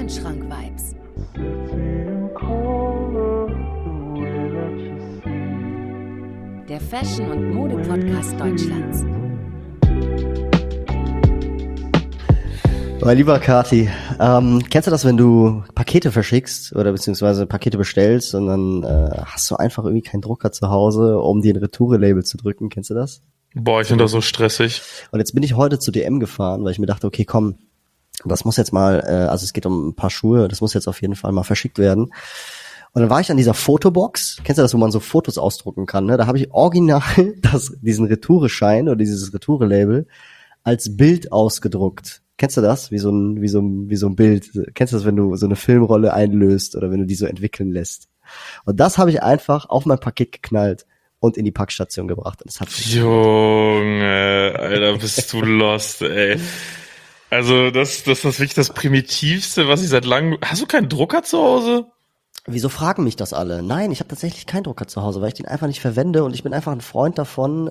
Wandschrank-Vibes. Der Fashion- und Mode-Podcast Deutschlands. Mein lieber Kati, kennst du das, wenn du Pakete verschickst oder beziehungsweise Pakete bestellst und dann hast du einfach irgendwie keinen Drucker zu Hause, um dir ein Retoure-Label zu drücken? Kennst du das? Boah, ich finde das so stressig. Und jetzt bin ich heute zu DM gefahren, weil ich mir dachte, okay, komm, das muss jetzt mal, also es geht um ein paar Schuhe, das muss jetzt auf jeden Fall mal verschickt werden. Und dann war ich an dieser Fotobox, kennst du das, wo man so Fotos ausdrucken kann, ne? Da habe ich original diesen Retoure-Schein oder dieses Retoure-Label als Bild ausgedruckt. Kennst du das? Wie so ein Bild. Kennst du das, wenn du so eine Filmrolle einlöst oder wenn du die so entwickeln lässt? Und das habe ich einfach auf mein Paket geknallt und in die Packstation gebracht. Und das hat Junge, Alter, bist du lost, ey. Also, das ist wirklich das Primitivste, was ich seit langem... Hast du keinen Drucker zu Hause? Wieso fragen mich das alle? Nein, ich habe tatsächlich keinen Drucker zu Hause, weil ich den einfach nicht verwende und ich bin einfach ein Freund davon,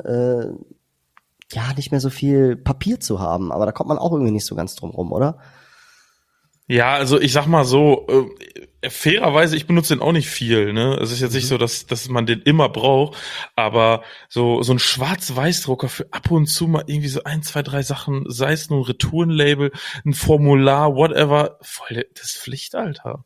nicht mehr so viel Papier zu haben. Aber da kommt man auch irgendwie nicht so ganz drum rum, oder? Ja, also ich sag mal so, fairerweise, ich benutze den auch nicht viel, ne? Es ist jetzt nicht so, dass man den immer braucht, aber so ein Schwarz-Weiß-Drucker für ab und zu mal irgendwie so 1, 2, 3 Sachen, sei es nur ein Retourenlabel, ein Formular, whatever, voll das Pflicht, Alter.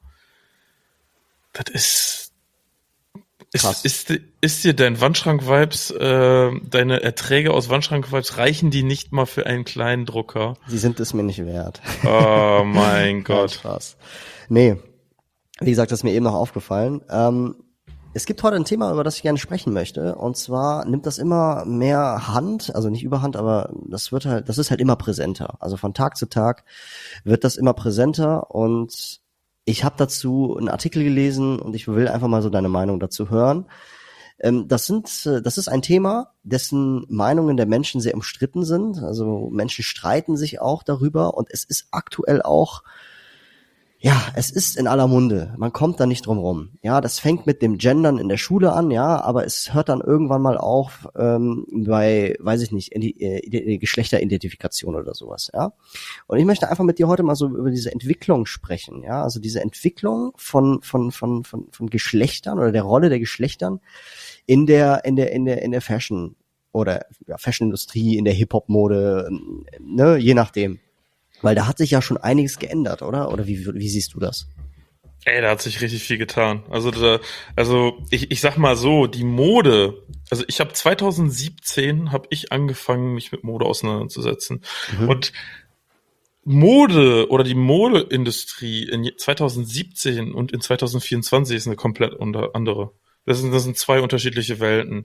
Das ist Krass. Ist dir dein Wandschrank-Vibes, deine Erträge aus Wandschrank-Vibes, reichen die nicht mal für einen kleinen Drucker? Sie sind es mir nicht wert. Oh mein Gott. Spaß. Nee, wie gesagt, das ist mir eben noch aufgefallen. Es gibt heute ein Thema, über das ich gerne sprechen möchte. Und zwar nimmt das immer mehr Hand, also nicht überhand, aber das ist halt immer präsenter. Also von Tag zu Tag wird das immer präsenter und ich habe dazu einen Artikel gelesen und ich will einfach mal so deine Meinung dazu hören. Das ist ein Thema, dessen Meinungen der Menschen sehr umstritten sind. Also Menschen streiten sich auch darüber und es ist aktuell auch, es ist in aller Munde. Man kommt da nicht drum rum. Ja, das fängt mit dem Gendern in der Schule an, ja, aber es hört dann irgendwann mal auf bei, weiß ich nicht, Geschlechteridentifikation oder sowas, ja. Und ich möchte einfach mit dir heute mal so über diese Entwicklung sprechen, ja, also diese Entwicklung von Geschlechtern oder der Rolle der Geschlechtern in der Fashion oder Fashion-Industrie, in der Hip-Hop-Mode, ne, je nachdem. Weil da hat sich ja schon einiges geändert, oder? Oder wie siehst du das? Ey, da hat sich richtig viel getan. Also ich sag mal so, die Mode, also ich habe 2017 angefangen, mich mit Mode auseinanderzusetzen. Und Mode oder die Modeindustrie in 2017 und in 2024 ist eine komplett andere. Das sind zwei unterschiedliche Welten.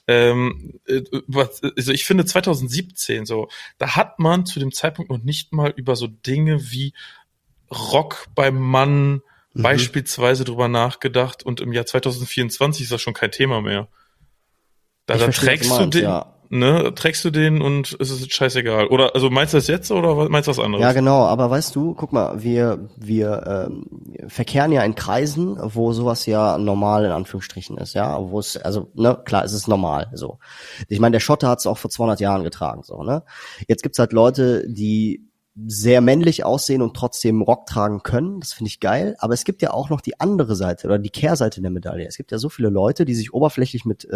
Also ich finde 2017 so, da hat man zu dem Zeitpunkt noch nicht mal über so Dinge wie Rock beim Mann beispielsweise drüber nachgedacht und im Jahr 2024 ist das schon kein Thema mehr. Da trägst du den, ja. Ne, trägst du den und es ist scheißegal. Oder, also meinst du das jetzt oder meinst du was anderes? Ja, genau, aber weißt du, guck mal, wir verkehren ja in Kreisen, wo sowas ja normal in Anführungsstrichen ist, ja, wo es, also, ne, klar, es ist normal, so. Ich meine, der Schotte hat es auch vor 200 Jahren getragen, so, ne. Jetzt gibt's halt Leute, die sehr männlich aussehen und trotzdem Rock tragen können, das finde ich geil, aber es gibt ja auch noch die andere Seite oder die Kehrseite der Medaille. Es gibt ja so viele Leute, die sich oberflächlich mit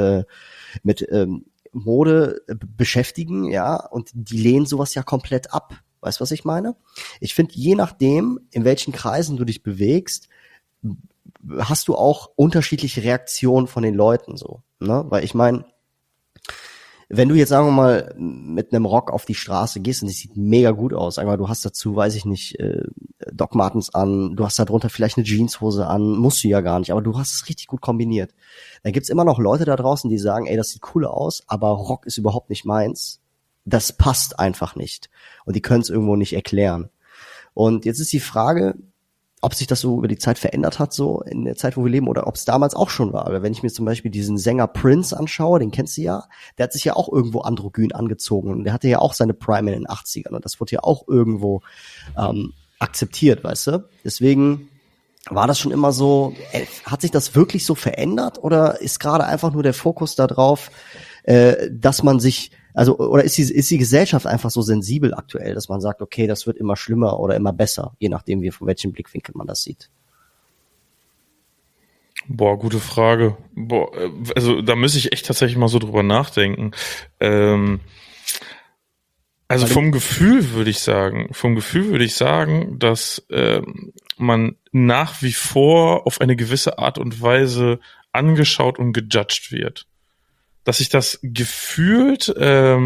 Mode beschäftigen, ja, und die lehnen sowas ja komplett ab. Weißt du, was ich meine? Ich finde, je nachdem, in welchen Kreisen du dich bewegst, hast du auch unterschiedliche Reaktionen von den Leuten, so, ne? Weil ich meine, wenn du jetzt, sagen wir mal, mit einem Rock auf die Straße gehst und es sieht mega gut aus, einmal du hast dazu, weiß ich nicht, Doc Martens an, du hast da drunter vielleicht eine Jeanshose an, musst du ja gar nicht, aber du hast es richtig gut kombiniert. Dann gibt's immer noch Leute da draußen, die sagen, ey, das sieht cool aus, aber Rock ist überhaupt nicht meins. Das passt einfach nicht. Und die können es irgendwo nicht erklären. Und jetzt ist die Frage, ob sich das so über die Zeit verändert hat, so in der Zeit, wo wir leben, oder ob es damals auch schon war. Aber wenn ich mir zum Beispiel diesen Sänger Prince anschaue, den kennst du ja, der hat sich ja auch irgendwo androgyn angezogen und der hatte ja auch seine Prime in den 80ern und das wurde ja auch irgendwo akzeptiert, weißt du? Deswegen war das schon immer so, hat sich das wirklich so verändert oder ist gerade einfach nur der Fokus da drauf, dass man sich Also, oder ist die Gesellschaft einfach so sensibel aktuell, dass man sagt, okay, das wird immer schlimmer oder immer besser, je nachdem, von welchem Blickwinkel man das sieht? Boah, gute Frage. Boah, also da müsste ich echt tatsächlich mal so drüber nachdenken. Also vom Gefühl würde ich sagen, dass man nach wie vor auf eine gewisse Art und Weise angeschaut und gejudged wird. Dass sich das gefühlt, so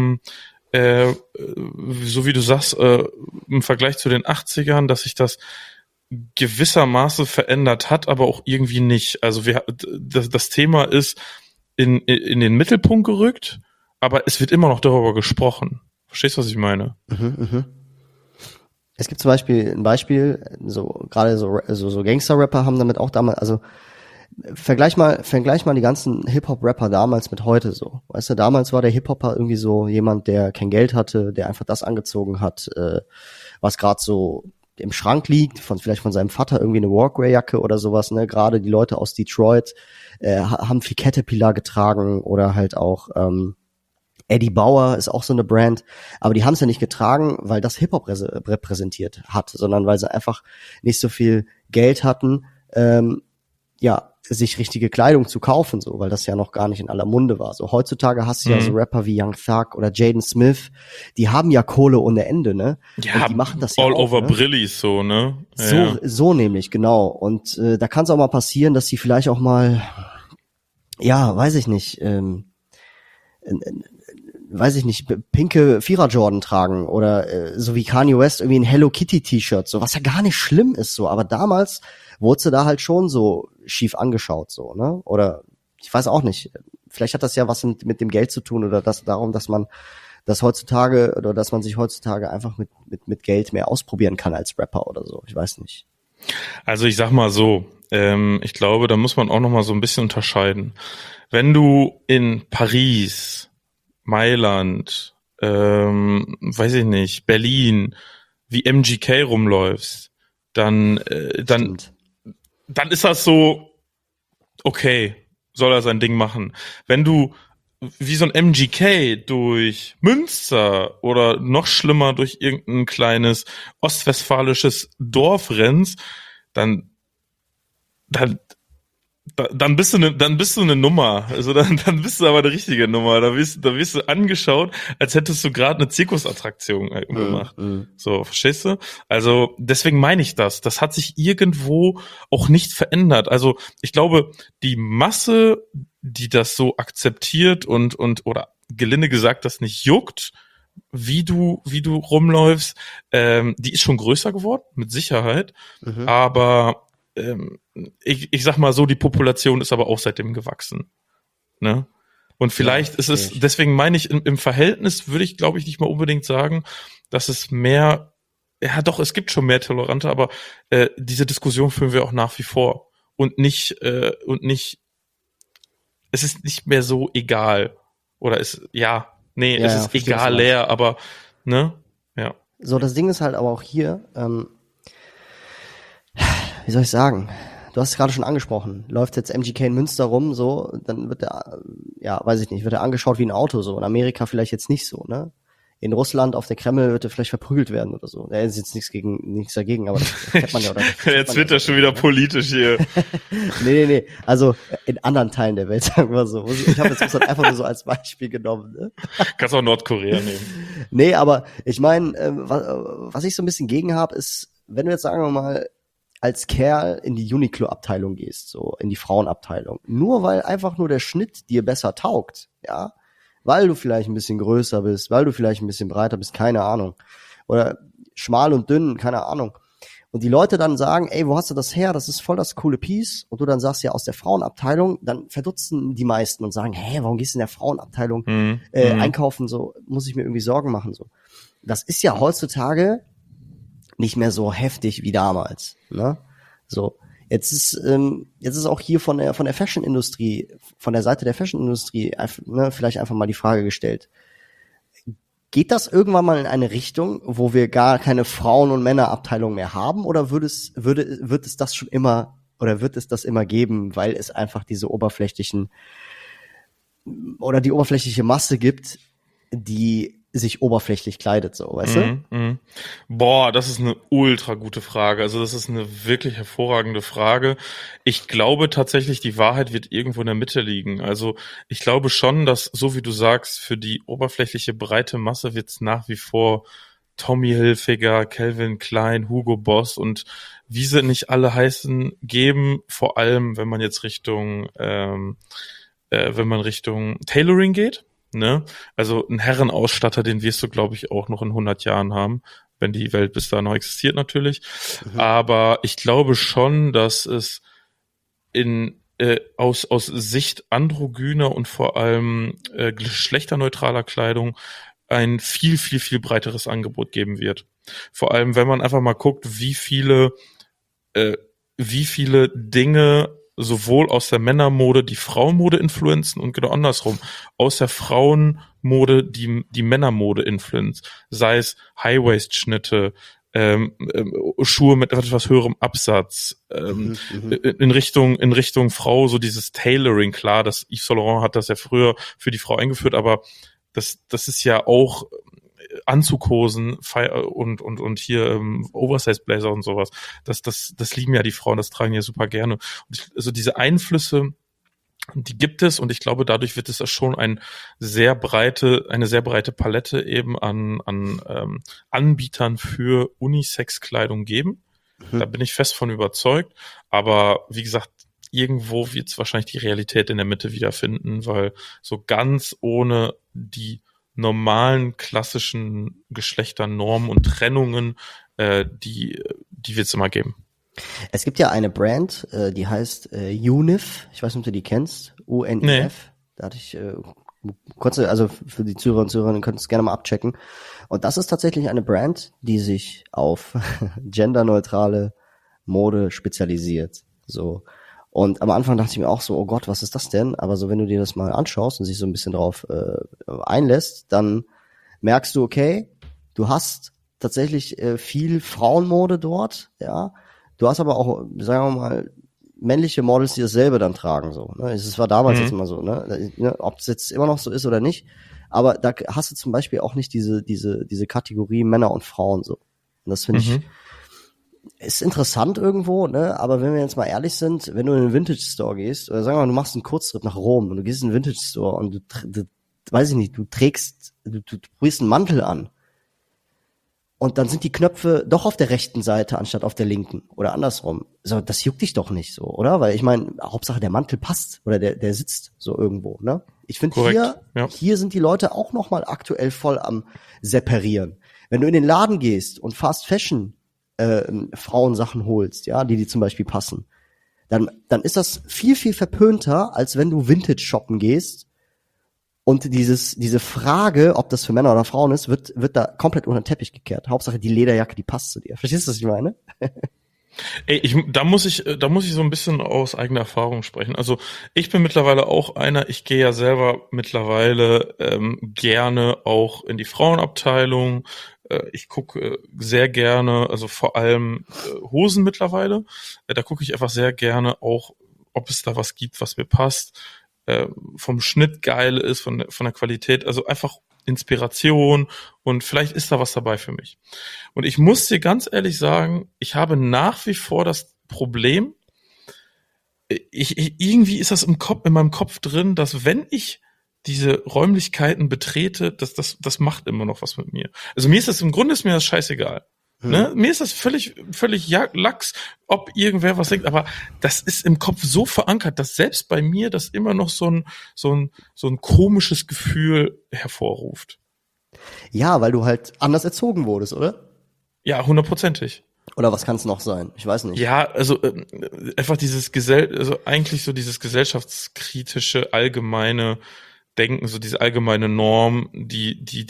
wie du sagst, im Vergleich zu den 80ern, dass sich das gewissermaßen verändert hat, aber auch irgendwie nicht. Also das Thema ist in den Mittelpunkt gerückt, aber es wird immer noch darüber gesprochen. Verstehst du, was ich meine? Es gibt zum Beispiel ein Beispiel, so gerade so Gangster-Rapper haben damit auch damals, also vergleich mal die ganzen Hip-Hop-Rapper damals mit heute so. Weißt du, damals war der Hip-Hopper irgendwie so jemand, der kein Geld hatte, der einfach das angezogen hat, was gerade so im Schrank liegt, vielleicht von seinem Vater irgendwie eine Walkway-Jacke oder sowas, ne? Gerade die Leute aus Detroit haben viel Caterpillar getragen oder halt auch Eddie Bauer ist auch so eine Brand, aber die haben es ja nicht getragen, weil das Hip-Hop repräsentiert hat, sondern weil sie einfach nicht so viel Geld hatten, sich richtige Kleidung zu kaufen, so, weil das ja noch gar nicht in aller Munde war. So heutzutage hast du ja so Rapper wie Young Thug oder Jaden Smith, die haben ja Kohle ohne Ende, ne? Ja, und die machen das ja all auch, over ne? Brillis so, ne? So nämlich, genau. Und da kann es auch mal passieren, dass die vielleicht auch mal, weiß ich nicht, pinke Vierer-Jordan tragen oder so wie Kanye West irgendwie ein Hello Kitty T-Shirt, so, was ja gar nicht schlimm ist, so, aber damals wurde sie da halt schon so schief angeschaut, so, ne? Oder ich weiß auch nicht, vielleicht hat das ja was mit dem Geld zu tun oder darum, dass man das heutzutage oder dass man sich heutzutage einfach mit Geld mehr ausprobieren kann als Rapper oder so, ich weiß nicht. Also ich sag mal so, ich glaube, da muss man auch noch mal so ein bisschen unterscheiden. Wenn du in Paris, Mailand, weiß ich nicht, Berlin, wie MGK rumläufst, dann ist das so, okay, soll er sein Ding machen. Wenn du wie so ein MGK durch Münster oder noch schlimmer durch irgendein kleines ostwestfälisches Dorf rennst, dann bist du eine Nummer. Also dann bist du aber eine richtige Nummer. Da wirst du angeschaut, als hättest du gerade eine Zirkusattraktion gemacht. So, verstehst du? Also deswegen meine ich das. Das hat sich irgendwo auch nicht verändert. Also ich glaube, die Masse, die das so akzeptiert und oder gelinde gesagt, das nicht juckt, wie du rumläufst, die ist schon größer geworden, mit Sicherheit. Aber ich sag mal so, die Population ist aber auch seitdem gewachsen. Ne? Und vielleicht ist es, deswegen meine ich, im Verhältnis würde ich, glaube ich, nicht mal unbedingt sagen, dass es mehr, ja doch, es gibt schon mehr Tolerante, aber diese Diskussion führen wir auch nach wie vor. Und nicht, es ist nicht mehr so egal. Oder es ist egal leer, aber, ne? Ja. So, das Ding ist halt aber auch hier, wie soll ich sagen? Du hast es gerade schon angesprochen. Läuft jetzt MGK in Münster rum, so, dann wird er, wird er angeschaut wie ein Auto, so. In Amerika vielleicht jetzt nicht so, ne? In Russland auf der Kreml wird er vielleicht verprügelt werden oder so. Da ist jetzt nichts dagegen, aber das kennt man ja. Oder jetzt wird er schon wieder politisch hier. Nee. Also in anderen Teilen der Welt, sagen wir so. Ich habe jetzt Russland einfach nur so als Beispiel genommen. Ne? Kannst auch Nordkorea nehmen. Nee, aber ich meine, was ich so ein bisschen gegen habe, ist, wenn du jetzt, sagen wir mal, als Kerl in die Uniqlo-Abteilung gehst, so in die Frauenabteilung, nur weil einfach nur der Schnitt dir besser taugt, ja, weil du vielleicht ein bisschen größer bist, weil du vielleicht ein bisschen breiter bist, keine Ahnung, oder schmal und dünn, keine Ahnung, und die Leute dann sagen, ey, wo hast du das her, das ist voll das coole Piece, und du dann sagst, ja, aus der Frauenabteilung, dann verdutzen die meisten und sagen, warum gehst du in der Frauenabteilung einkaufen, so, muss ich mir irgendwie Sorgen machen, so. Das ist ja heutzutage nicht mehr so heftig wie damals, ne? So, jetzt ist auch hier von der Fashion-Industrie, von der Seite der Fashion-Industrie, vielleicht einfach mal die Frage gestellt: Geht das irgendwann mal in eine Richtung, wo wir gar keine Frauen- und Männerabteilung mehr haben, oder wird es das schon immer, oder wird es das immer geben, weil es einfach diese die oberflächliche Masse gibt, die sich oberflächlich kleidet, so, weißt du? Boah, das ist eine ultra gute Frage. Also das ist eine wirklich hervorragende Frage. Ich glaube tatsächlich, die Wahrheit wird irgendwo in der Mitte liegen. Also ich glaube schon, dass, so wie du sagst, für die oberflächliche breite Masse wird es nach wie vor Tommy Hilfiger, Calvin Klein, Hugo Boss und wie sie nicht alle heißen, geben, vor allem wenn man jetzt Richtung Tailoring geht. Ne? Also ein Herrenausstatter, den wirst du, glaube ich, auch noch in 100 Jahren haben, wenn die Welt bis da noch existiert natürlich. Aber ich glaube schon, dass es aus Sicht androgyner und vor allem geschlechterneutraler Kleidung ein viel, viel, viel breiteres Angebot geben wird. Vor allem, wenn man einfach mal guckt, wie viele Dinge sowohl aus der Männermode die Frauenmode influenzen und genau andersrum. Aus der Frauenmode die Männermode influenzt. Sei es High-Waist-Schnitte, Schuhe mit etwas höherem Absatz, in Richtung Frau, so dieses Tailoring, klar, das Yves Saint Laurent hat das ja früher für die Frau eingeführt, aber das ist ja auch Anzughosen und hier Oversize-Blazer und sowas. Das lieben ja die Frauen, das tragen ja super gerne. Und also diese Einflüsse, die gibt es und ich glaube, dadurch wird es schon eine sehr breite Palette eben an Anbietern für Unisex-Kleidung geben. Da bin ich fest von überzeugt. Aber wie gesagt, irgendwo wird es wahrscheinlich die Realität in der Mitte wiederfinden, weil so ganz ohne die normalen klassischen Geschlechternormen und Trennungen, die wird es immer geben. Es gibt ja eine Brand, die heißt UNIF. Ich weiß nicht, ob du die kennst. UNIF. Nee. Da hatte ich also für die Zuhörer und Zuhörerinnen könnt ihr es gerne mal abchecken. Und das ist tatsächlich eine Brand, die sich auf genderneutrale Mode spezialisiert. So. Und am Anfang dachte ich mir auch so, oh Gott, was ist das denn? Aber so, wenn du dir das mal anschaust und sich so ein bisschen drauf einlässt, dann merkst du, okay, du hast tatsächlich viel Frauenmode dort, ja. Du hast aber auch, sagen wir mal, männliche Models, die dasselbe dann tragen, so. Ne? Es war damals jetzt immer so, ne? Ob es jetzt immer noch so ist oder nicht. Aber da hast du zum Beispiel auch nicht diese Kategorie Männer und Frauen so. Und das finde ich, ist interessant irgendwo, ne? Aber wenn wir jetzt mal ehrlich sind, wenn du in einen Vintage-Store gehst, oder sagen wir mal, du machst einen Kurztrip nach Rom und du gehst in einen Vintage-Store und du weiß ich nicht, du probierst einen Mantel an. Und dann sind die Knöpfe doch auf der rechten Seite anstatt auf der linken oder andersrum. So, das juckt dich doch nicht so, oder? Weil ich meine, Hauptsache der Mantel passt oder der sitzt so irgendwo, ne? Ich finde hier sind die Leute auch noch mal aktuell voll am separieren. Wenn du in den Laden gehst und Fast Fashion Frauensachen holst, ja, die zum Beispiel passen, dann ist das viel, viel verpönter, als wenn du Vintage shoppen gehst. Und diese Frage, ob das für Männer oder Frauen ist, wird da komplett unter den Teppich gekehrt. Hauptsache die Lederjacke, die passt zu dir. Verstehst du, was ich meine? Ey, da muss ich so ein bisschen aus eigener Erfahrung sprechen. Also ich bin mittlerweile auch ich gehe ja selber mittlerweile gerne auch in die Frauenabteilung. Ich gucke sehr gerne, also vor allem Hosen mittlerweile. Da gucke ich einfach sehr gerne auch, ob es da was gibt, was mir passt. Vom Schnitt geil ist, von der Qualität, also einfach Inspiration und vielleicht ist da was dabei für mich. Und ich muss dir ganz ehrlich sagen, ich habe nach wie vor das Problem, irgendwie ist das in meinem Kopf drin, dass wenn ich diese Räumlichkeiten betrete, das macht immer noch was mit mir. Also im Grunde ist mir das scheißegal. Ne? Mir ist das völlig Lachs, ob irgendwer was denkt, aber das ist im Kopf so verankert, dass selbst bei mir das immer noch so ein komisches Gefühl hervorruft. Ja, weil du halt anders erzogen wurdest, oder? Ja, 100%. Oder was kann es noch sein? Ich weiß nicht. Ja, also einfach eigentlich so dieses gesellschaftskritische, allgemeine Denken, so diese allgemeine Norm, die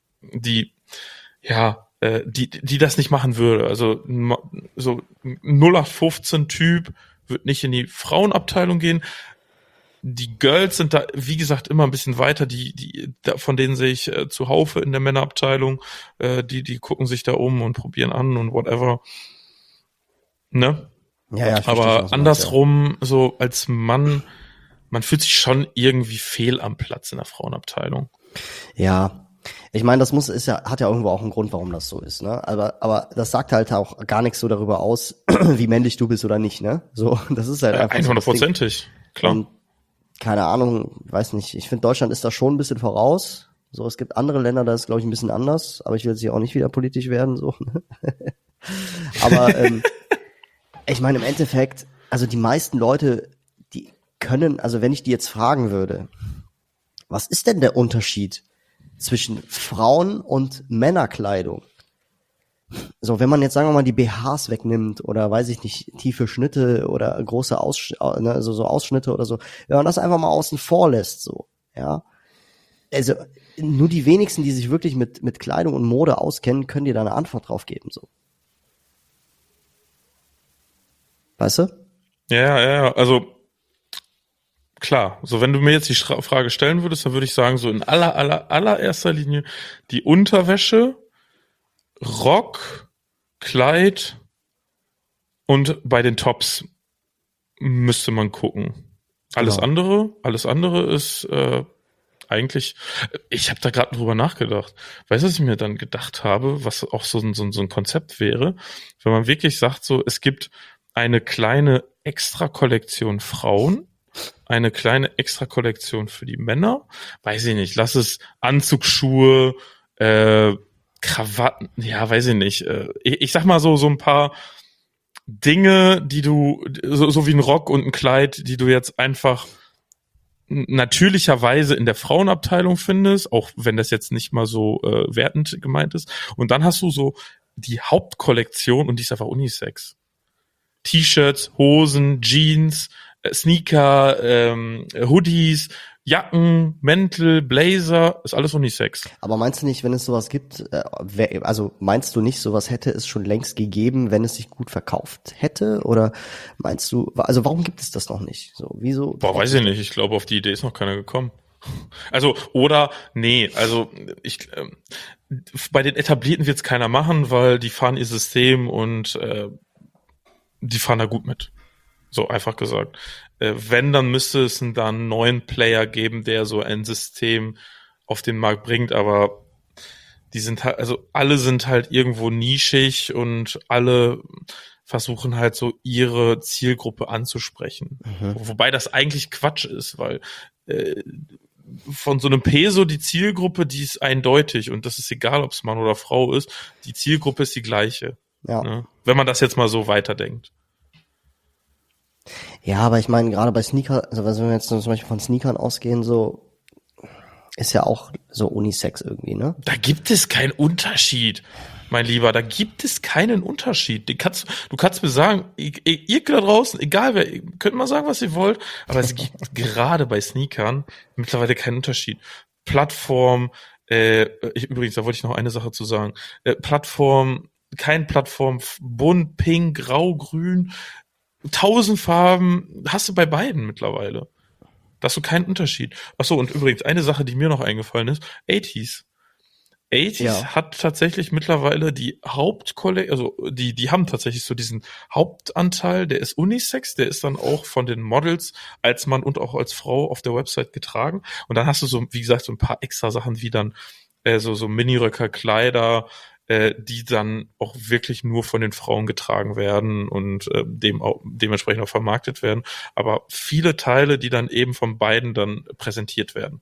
das nicht machen würde. Also so 0815-Typ wird nicht in die Frauenabteilung gehen. Die Girls sind da, wie gesagt, immer ein bisschen weiter. Von denen sehe ich zuhaufe in der Männerabteilung. Die gucken sich da um und probieren an und whatever. Ne? Ja, aber andersrum, so als Mann, man fühlt sich schon irgendwie fehl am Platz in der Frauenabteilung. Ja, Ich meine, hat ja irgendwo auch einen Grund, warum das so ist, ne? Aber das sagt halt auch gar nichts so darüber aus, wie männlich du bist oder nicht, ne? So, das ist halt einfach 100%ig, klar. Und keine Ahnung, weiß nicht. Ich finde, Deutschland ist da schon ein bisschen voraus. So, es gibt andere Länder, da ist, glaube ich, ein bisschen anders. Aber ich will jetzt hier auch nicht wieder politisch werden, so. Aber ich meine, im Endeffekt, also die meisten Leute, die können, also wenn ich die jetzt fragen würde, was ist denn der Unterschied zwischen Frauen- und Männerkleidung? So, wenn man jetzt, sagen wir mal, die BHs wegnimmt oder, weiß ich nicht, tiefe Schnitte oder große so Ausschnitte oder so, wenn man das einfach mal außen vor lässt, so, ja. Also, nur die wenigsten, die sich wirklich mit Kleidung und Mode auskennen, können dir da eine Antwort drauf geben, so. Weißt du? Ja, also klar, so wenn du mir jetzt die Frage stellen würdest, dann würde ich sagen, so in allererster Linie die Unterwäsche, Rock, Kleid und bei den Tops müsste man gucken. Alles andere ist eigentlich, ich habe da gerade drüber nachgedacht. Weißt du, was ich mir dann gedacht habe, was auch so ein Konzept wäre, wenn man wirklich sagt, so es gibt eine kleine Extra-Kollektion Frauen, eine kleine Extra-Kollektion für die Männer, weiß ich nicht, lass es Anzugsschuhe, Krawatten, ja, weiß ich nicht, ich sag mal so ein paar Dinge, die du, so wie ein Rock und ein Kleid, die du jetzt einfach natürlicherweise in der Frauenabteilung findest, auch wenn das jetzt nicht mal so wertend gemeint ist. Und dann hast du so die Hauptkollektion und die ist einfach Unisex. T-Shirts, Hosen, Jeans, Sneaker, Hoodies, Jacken, Mäntel, Blazer, ist alles Unisex. Aber meinst du nicht, wenn es sowas gibt, also meinst du nicht, sowas hätte es schon längst gegeben, wenn es sich gut verkauft hätte? Oder meinst du, also warum gibt es das noch nicht? So, wieso? Boah, weiß ich nicht. Ich glaube, auf die Idee ist noch keiner gekommen. Also, bei den Etablierten wird es keiner machen, weil die fahren ihr System und die fahren da gut mit. So einfach gesagt. Wenn, dann müsste es dann einen neuen Player geben, der so ein System auf den Markt bringt, aber die sind halt, also alle sind halt irgendwo nischig und alle versuchen halt so ihre Zielgruppe anzusprechen. Wobei das eigentlich Quatsch ist, weil von so einem Peso die Zielgruppe, die ist eindeutig und das ist egal, ob es Mann oder Frau ist, die Zielgruppe ist die gleiche. Ja. Ne? Wenn man das jetzt mal so weiterdenkt. Ja, aber ich meine, gerade bei Sneaker, also wenn wir jetzt zum Beispiel von Sneakern ausgehen, so ist ja auch so Unisex irgendwie, ne? Da gibt es keinen Unterschied, mein Lieber. Da gibt es keinen Unterschied. Du kannst mir sagen, ihr da draußen, egal wer, könnt mal sagen, was ihr wollt, aber es gibt gerade bei Sneakern mittlerweile keinen Unterschied. Plattform, übrigens, da wollte ich noch eine Sache zu sagen. Plattform, bunt, pink, grau, grün, 1000 Farben hast du bei beiden mittlerweile. Da hast du keinen Unterschied. Achso, und übrigens, eine Sache, die mir noch eingefallen ist, 80s. 80s hat tatsächlich mittlerweile die Hauptkollektion, also die haben tatsächlich so diesen Hauptanteil, der ist Unisex, der ist dann auch von den Models als Mann und auch als Frau auf der Website getragen. Und dann hast du so, wie gesagt, so ein paar extra Sachen wie dann so Miniröcker, Kleider, die dann auch wirklich nur von den Frauen getragen werden und dementsprechend auch vermarktet werden. Aber viele Teile, die dann eben von beiden dann präsentiert werden.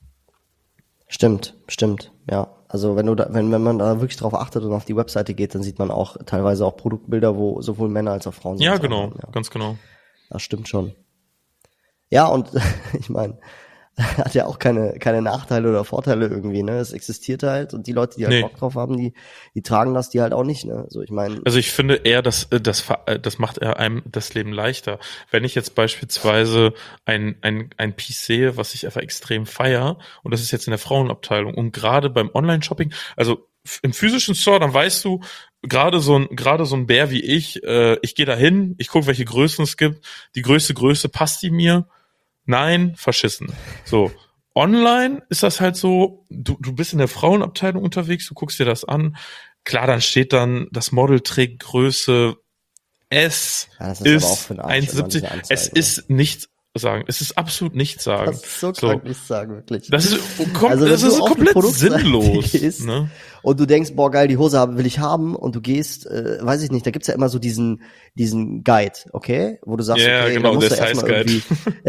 Stimmt, ja. Also wenn man da wirklich drauf achtet und auf die Webseite geht, dann sieht man auch teilweise auch Produktbilder, wo sowohl Männer als auch Frauen sind. Ja, genau, ganz genau. Das stimmt schon. Ja, und ich meine, hat ja auch keine Nachteile oder Vorteile irgendwie, ne? Es existiert halt und die Leute, die halt Bock drauf haben, die tragen das, die halt auch nicht, ne? So, ich meine. Also ich finde eher, das macht eher einem das Leben leichter. Wenn ich jetzt beispielsweise ein Piece sehe, was ich einfach extrem feier, und das ist jetzt in der Frauenabteilung und gerade beim Online-Shopping, also im physischen Store, dann weißt du, gerade so ein Bär wie ich gehe da hin, ich gucke, welche Größen es gibt, die größte Größe, passt die mir? Nein, verschissen. So, online ist das halt so, du bist in der Frauenabteilung unterwegs, du guckst dir das an. Klar, dann steht dann, das Model trägt Größe S, ja, das ist aber auch für den Arsch, 1,70. Es ist nicht sagen. Es ist absolut nichts sagen. Das ist so krank, nichts sagen, wirklich. Das ist, das ist komplett sinnlos. Gehst, ne? Und du denkst, boah, geil, die Hose will ich haben. Und du gehst, weiß ich nicht, da gibt's ja immer so diesen Guide, okay? Wo du sagst, okay, genau, da musst du der erstmal irgendwie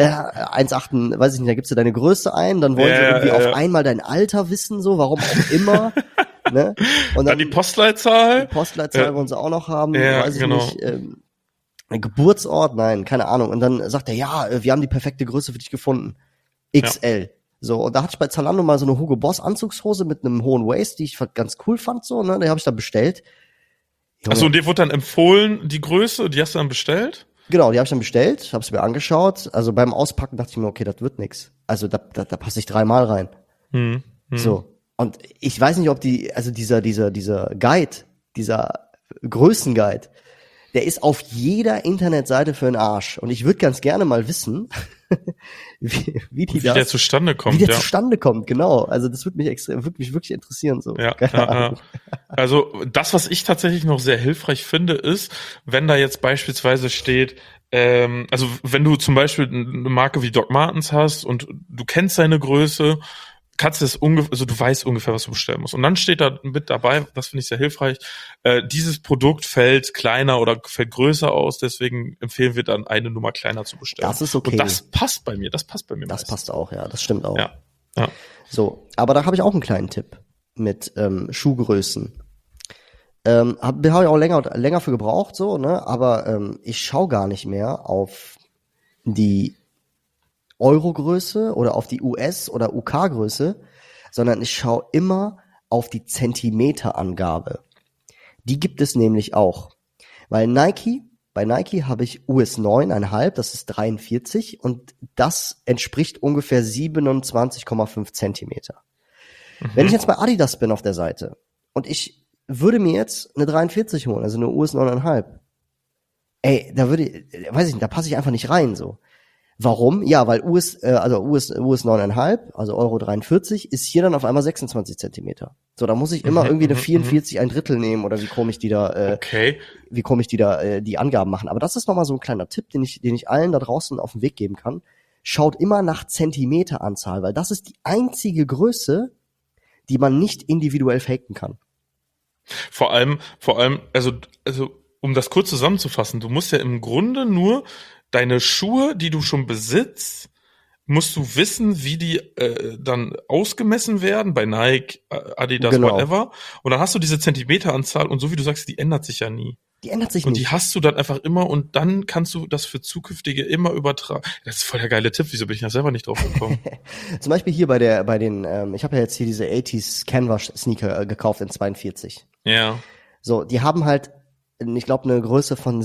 1,8, weiß ich nicht, da gibst du deine Größe ein, dann wollen sie irgendwie auf einmal dein Alter wissen, so, warum auch immer. Ne? Und dann die Postleitzahl. Die Postleitzahl wollen sie auch noch haben, weiß ich genau. nicht. Geburtsort, nein, keine Ahnung. Und dann sagt er, ja, wir haben die perfekte Größe für dich gefunden. XL. Ja. So, und da hatte ich bei Zalando mal so eine Hugo Boss Anzugshose mit einem hohen Waist, die ich ganz cool fand, so, ne, die habe ich dann bestellt. Achso, und dir wurde dann empfohlen, die Größe, die hast du dann bestellt? Genau, die habe ich dann bestellt, habe sie mir angeschaut. Also beim Auspacken dachte ich mir, okay, das wird nix. Also da passe ich 3-mal rein. So. Und ich weiß nicht, ob dieser Guide, dieser Größenguide, der ist auf jeder Internetseite für den Arsch. Und ich würde ganz gerne mal wissen, wie der zustande kommt. Zustande kommt, genau. Also das würde mich wirklich interessieren. So. Ja. Also das, was ich tatsächlich noch sehr hilfreich finde, ist, wenn da jetzt beispielsweise steht, also wenn du zum Beispiel eine Marke wie Doc Martens hast und du kennst seine Größe, kannst du es also du weißt ungefähr, was du bestellen musst. Und dann steht da mit dabei, das finde ich sehr hilfreich, dieses Produkt fällt kleiner oder fällt größer aus, deswegen empfehlen wir dann eine Nummer kleiner zu bestellen. Das ist okay. Und das passt bei mir. Das passt auch, ja, das stimmt auch. Ja. So, aber da habe ich auch einen kleinen Tipp mit Schuhgrößen. Habe ich auch länger für gebraucht, so, ne? Aber ich schaue gar nicht mehr auf die Euro-Größe oder auf die US- oder UK-Größe, sondern ich schaue immer auf die Zentimeterangabe. Die gibt es nämlich auch. Weil bei Nike habe ich US 9,5, das ist 43 und das entspricht ungefähr 27,5 Zentimeter. Wenn ich jetzt bei Adidas bin auf der Seite und ich würde mir jetzt eine 43 holen, also eine US 9,5, da passe ich einfach nicht rein, so. Warum? Ja, weil US 9,5, also Euro 43, ist hier dann auf einmal 26 Zentimeter. So, da muss ich immer irgendwie eine 44 ein Drittel nehmen oder wie komisch die da, die Angaben machen. Aber das ist nochmal so ein kleiner Tipp, den ich allen da draußen auf den Weg geben kann. Schaut immer nach Zentimeteranzahl, weil das ist die einzige Größe, die man nicht individuell faken kann. Vor allem, also, um das kurz zusammenzufassen, du musst ja im Grunde nur deine Schuhe, die du schon besitzt, musst du wissen, wie die dann ausgemessen werden bei Nike, Adidas, whatever. Und dann hast du diese Zentimeteranzahl und so wie du sagst, die ändert sich ja nie. Die ändert sich nicht. Und die hast du dann einfach immer und dann kannst du das für zukünftige immer übertragen. Das ist voll der geile Tipp. Wieso bin ich da selber nicht drauf gekommen? Zum Beispiel hier bei den, ich habe ja jetzt hier diese 80s Canvas Sneaker gekauft in 42. Ja. So, die haben halt, ich glaube, eine Größe von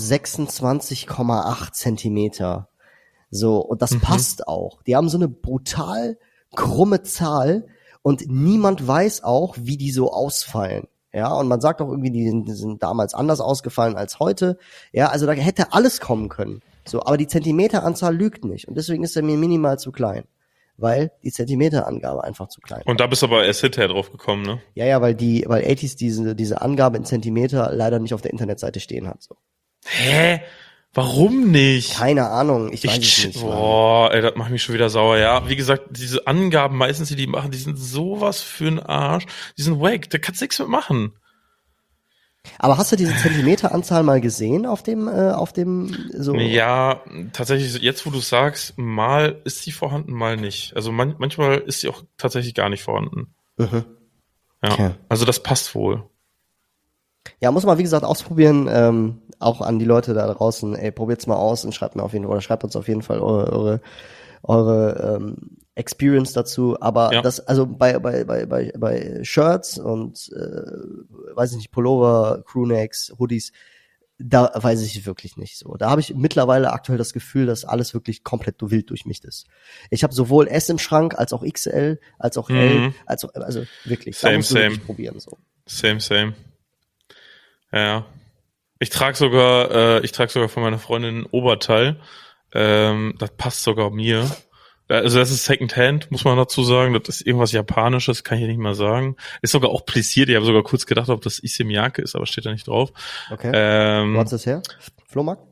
26,8 Zentimeter. So, und das passt auch. Die haben so eine brutal krumme Zahl und niemand weiß auch, wie die so ausfallen. Ja, und man sagt auch irgendwie, die sind damals anders ausgefallen als heute. Ja, also da hätte alles kommen können. So, aber die Zentimeteranzahl lügt nicht. Und deswegen ist er mir minimal zu klein. Weil die Zentimeterangabe einfach zu klein ist. Und da bist du aber erst hinterher drauf gekommen, ne? Ja, weil 80s diese Angabe in Zentimeter leider nicht auf der Internetseite stehen hat. So. Hä? Warum nicht? Keine Ahnung, ich weiß es nicht. Boah, ey, das macht mich schon wieder sauer, ja. Wie gesagt, diese Angaben meistens, die machen, die sind sowas für ein Arsch. Die sind wack, da kannst du nichts mit machen. Aber hast du diese Zentimeteranzahl mal gesehen auf dem so? Ja, tatsächlich, jetzt wo du sagst, mal ist sie vorhanden, mal nicht. Also manchmal ist sie auch tatsächlich gar nicht vorhanden. Mhm. Ja, okay. Also das passt wohl. Ja, muss man wie gesagt ausprobieren, auch an die Leute da draußen, probiert's mal aus und schreibt uns auf jeden Fall eure Experience dazu, aber das, also bei Shirts und weiß ich nicht, Pullover, Crewnecks, Hoodies, da weiß ich wirklich nicht so. Da habe ich mittlerweile aktuell das Gefühl, dass alles wirklich komplett wild durchmischt ist. Ich habe sowohl S im Schrank, als auch XL, als auch L, also wirklich, da musst du wirklich probieren so. Same. Ja. Ich trage sogar von meiner Freundin ein Oberteil. Das passt sogar mir. Also das ist Secondhand, muss man dazu sagen. Das ist irgendwas Japanisches, kann ich nicht mal sagen. Ist sogar auch plissiert. Ich habe sogar kurz gedacht, ob das Issey Miyake ist, aber steht da nicht drauf. Okay. Wo hast du das her? Flohmarkt?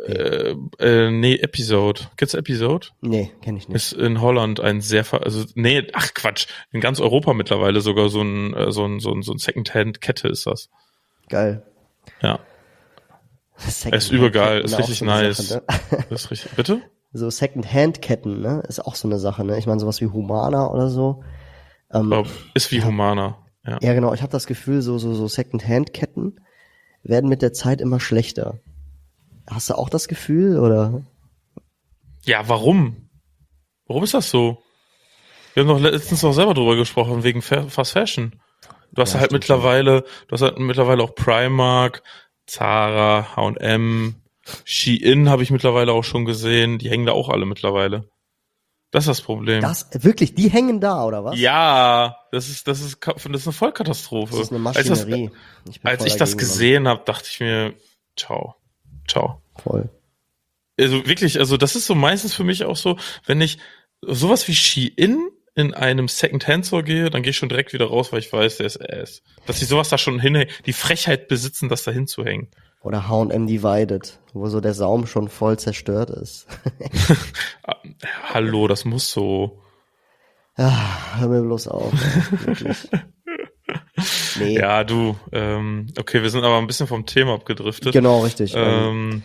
Nee, Episode. Kennst du Episode? Nee, kenne ich nicht. Ist in Holland ein sehr, ach Quatsch, in ganz Europa mittlerweile sogar so ein Secondhand-Kette ist das. Geil. Ja. Er ist übergeil, ist richtig so nice. Sache, ne? Das ist richtig, bitte? So Second-Hand-Ketten, ne? Ist auch so eine Sache, ne? Ich meine, sowas wie Humana oder so. Ist wie Humana. Ja, ja genau. Ich habe das Gefühl, so Second-Hand-Ketten werden mit der Zeit immer schlechter. Hast du auch das Gefühl, oder? Ja, warum? Warum ist das so? Wir haben doch letztens noch selber drüber gesprochen, wegen Fast Fashion. Du hast halt mittlerweile auch Primark, Zara, H&M, Shein habe ich mittlerweile auch schon gesehen. Die hängen da auch alle mittlerweile. Das ist das Problem. Wirklich, die hängen da, oder was? Ja, das ist eine Vollkatastrophe. Das ist eine Maschinerie. Als ich das gesehen habe, dachte ich mir, ciao. Voll. Also wirklich, also das ist so meistens für mich auch so, wenn ich sowas wie Shein in einem Second-Hand-Store gehe, dann gehe ich schon direkt wieder raus, weil ich weiß, der ist Ass. Dass die sowas da schon hinhängen, die Frechheit besitzen, das da hinzuhängen. Oder H&M Divided, wo so der Saum schon voll zerstört ist. Hallo, das muss so. Ja, hör mir bloß auf. Wirklich. Nee. Ja, du, okay, wir sind aber ein bisschen vom Thema abgedriftet. Genau, richtig. In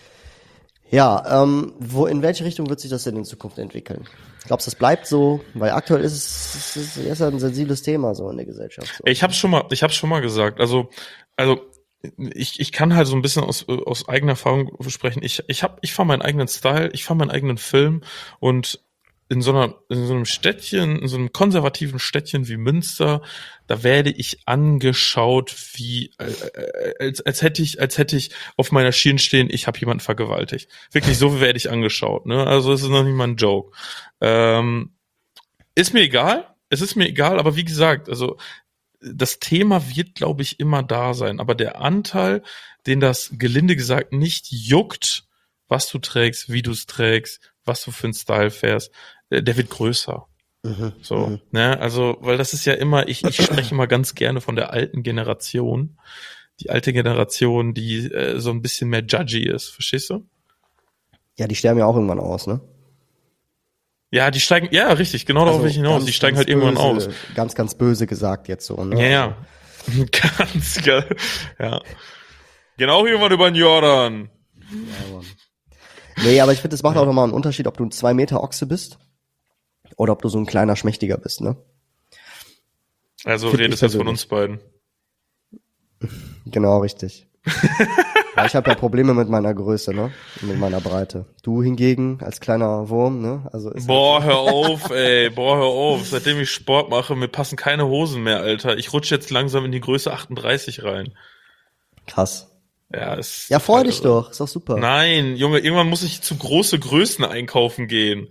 welche Richtung wird sich das denn in Zukunft entwickeln? Glaubst du, das bleibt so? Weil aktuell ist es ja ein sensibles Thema so in der Gesellschaft. So. Ich hab's schon mal gesagt. Also ich kann halt so ein bisschen aus eigener Erfahrung sprechen. Ich fahre meinen eigenen Style, ich fahre meinen eigenen Film und in so einem Städtchen, in so einem konservativen Städtchen wie Münster, da werde ich angeschaut wie als hätte ich auf meiner Stirn stehen, ich habe jemanden vergewaltigt. Wirklich, so werde ich angeschaut, ne? Also es ist noch nicht mal ein Joke. Ist mir egal, aber wie gesagt, also das Thema wird, glaube ich, immer da sein, aber der Anteil, den das gelinde gesagt nicht juckt, was du trägst, wie du es trägst, was du für einen Style fährst, der wird größer. Ne, also, weil das ist ja immer, ich spreche immer ganz gerne von der alten Generation. Die alte Generation, die so ein bisschen mehr judgy ist, verstehst du? Ja, die sterben ja auch irgendwann aus, ne? Ja, die steigen, ja, richtig, genau darauf will ich hinaus. Die steigen halt irgendwann aus. Ganz, ganz böse gesagt jetzt so, ne? Ja. Ganz geil. Ja. Genau irgendwann über den Jordan. Ja, Mann. Nee, aber ich finde, es macht auch nochmal einen Unterschied, ob du ein 2 Meter Ochse bist oder ob du so ein kleiner Schmächtiger bist, ne? Also redest jetzt von uns beiden. Genau, richtig. Ja, ich habe ja Probleme mit meiner Größe, ne? Mit meiner Breite. Du hingegen als kleiner Wurm, ne? Also ist Boah, hör auf, ey. Boah, hör auf. Seitdem ich Sport mache, mir passen keine Hosen mehr, Alter. Ich rutsche jetzt langsam in die Größe 38 rein. Krass. Ja, freu dich doch. Ist doch super. Nein, Junge, irgendwann muss ich zu große Größen einkaufen gehen.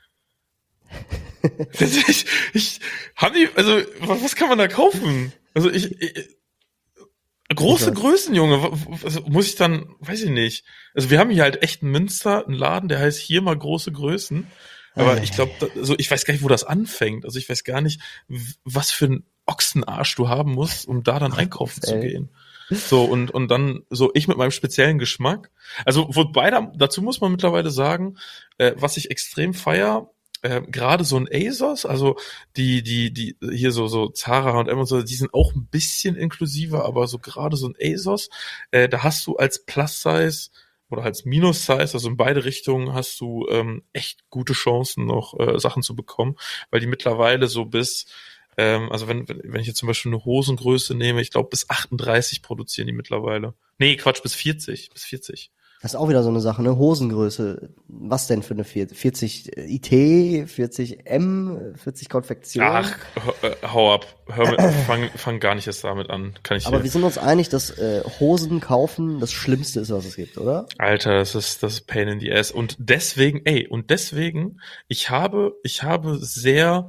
Also, was kann man da kaufen? Also, große Größen, Junge, muss ich dann, weiß ich nicht. Also wir haben hier halt echt in Münster einen Laden, der heißt hier mal große Größen. Aber ich glaube, also ich weiß gar nicht, wo das anfängt. Also ich weiß gar nicht, was für ein Ochsenarsch du haben musst, um da dann einkaufen zu gehen. So, und dann so ich mit meinem speziellen Geschmack. Also wobei, dazu muss man mittlerweile sagen, was ich extrem feier, gerade so ein ASOS, also die hier so Zara und M und so, die sind auch ein bisschen inklusiver, aber so gerade so ein ASOS, da hast du als Plus-Size oder als Minus-Size, also in beide Richtungen hast du echt gute Chancen noch Sachen zu bekommen, weil die mittlerweile so bis, also wenn ich jetzt zum Beispiel eine Hosengröße nehme, ich glaube bis 38 produzieren die mittlerweile. Nee, Quatsch, bis 40. Das ist auch wieder so eine Sache, ne? Hosengröße. Was denn für eine 40 IT, 40 M, 40 Konfektion? Ach, hau ab. Fang gar nicht erst damit an. Aber wir sind uns einig, dass Hosen kaufen das Schlimmste ist, was es gibt, oder? Alter, das ist Pain in the Ass. Und deswegen, ich habe sehr,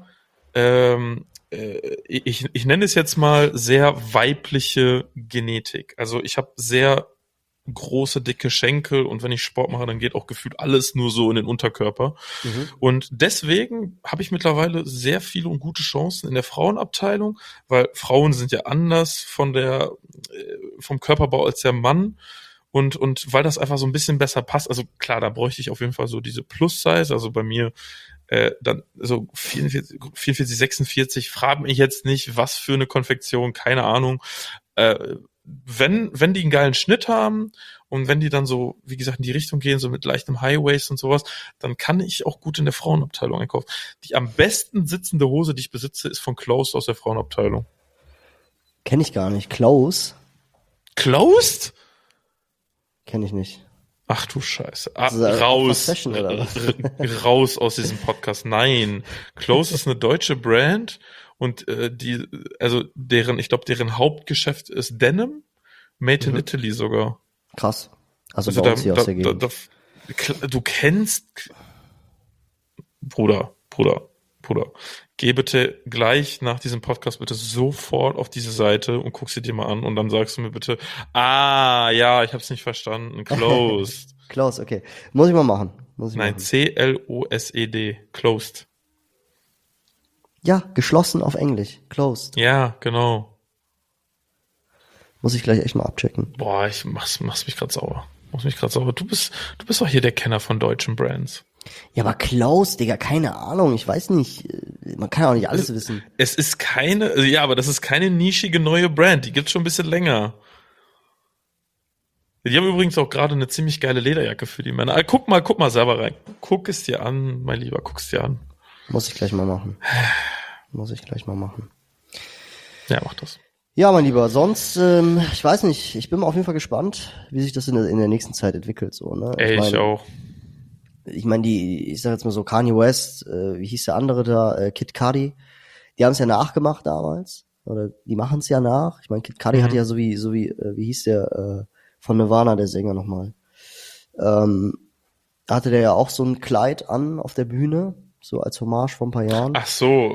ich nenne es jetzt mal sehr weibliche Genetik. Also ich habe sehr große, dicke Schenkel und wenn ich Sport mache, dann geht auch gefühlt alles nur so in den Unterkörper. Und deswegen habe ich mittlerweile sehr viele und gute Chancen in der Frauenabteilung, weil Frauen sind ja anders vom Körperbau als der Mann und weil das einfach so ein bisschen besser passt. Also klar, da bräuchte ich auf jeden Fall so diese Plus-Size, also bei mir dann so 44, 46, frag mich jetzt nicht, was für eine Konfektion, keine Ahnung. Wenn die einen geilen Schnitt haben und wenn die dann so, wie gesagt, in die Richtung gehen, so mit leichtem High-Waist und sowas, dann kann ich auch gut in der Frauenabteilung einkaufen. Die am besten sitzende Hose, die ich besitze, ist von Closed aus der Frauenabteilung. Kenn ich gar nicht. Close? Closed? Kenn ich nicht. Ach du Scheiße. Raus. Fashion, oder was? Raus aus diesem Podcast. Nein. Close ist eine deutsche Brand und ich glaube, deren Hauptgeschäft ist Denim. Made in Italy sogar. Krass. Also bei uns hier aus der Gegend. Du kennst Bruder. Geh bitte gleich nach diesem Podcast bitte sofort auf diese Seite und guck sie dir mal an und dann sagst du mir bitte, ja, ich hab's nicht verstanden, Closed. Closed, okay. Muss ich mal machen. Nein, C-L-O-S-E-D, Closed. Ja, geschlossen auf Englisch, Closed. Ja, genau. Muss ich gleich echt mal abchecken. Boah, mach's mich grad sauer. Du bist doch hier der Kenner von deutschen Brands. Ja, aber Closed, Digga, keine Ahnung, ich weiß nicht, man kann ja auch nicht alles wissen. Es ist aber das ist keine nischige neue Brand, die gibt's schon ein bisschen länger. Die haben übrigens auch gerade eine ziemlich geile Lederjacke für die Männer. Guck mal selber rein. Guck es dir an, mein Lieber, guck es dir an. Muss ich gleich mal machen. Ja, mach das. Ja, mein Lieber, sonst, ich weiß nicht, ich bin mal auf jeden Fall gespannt, wie sich das in der nächsten Zeit entwickelt, so, ne? Ich auch. Ich meine, ich sag jetzt mal so, Kanye West, wie hieß der andere da, Kid Cudi, die haben es ja nachgemacht damals, oder die machen es ja nach. Ich meine, Kid Cudi hatte ja so wie hieß der, von Nirvana, der Sänger nochmal. Hatte der ja auch so ein Kleid an auf der Bühne, so als Hommage vor ein paar Jahren. Ach so,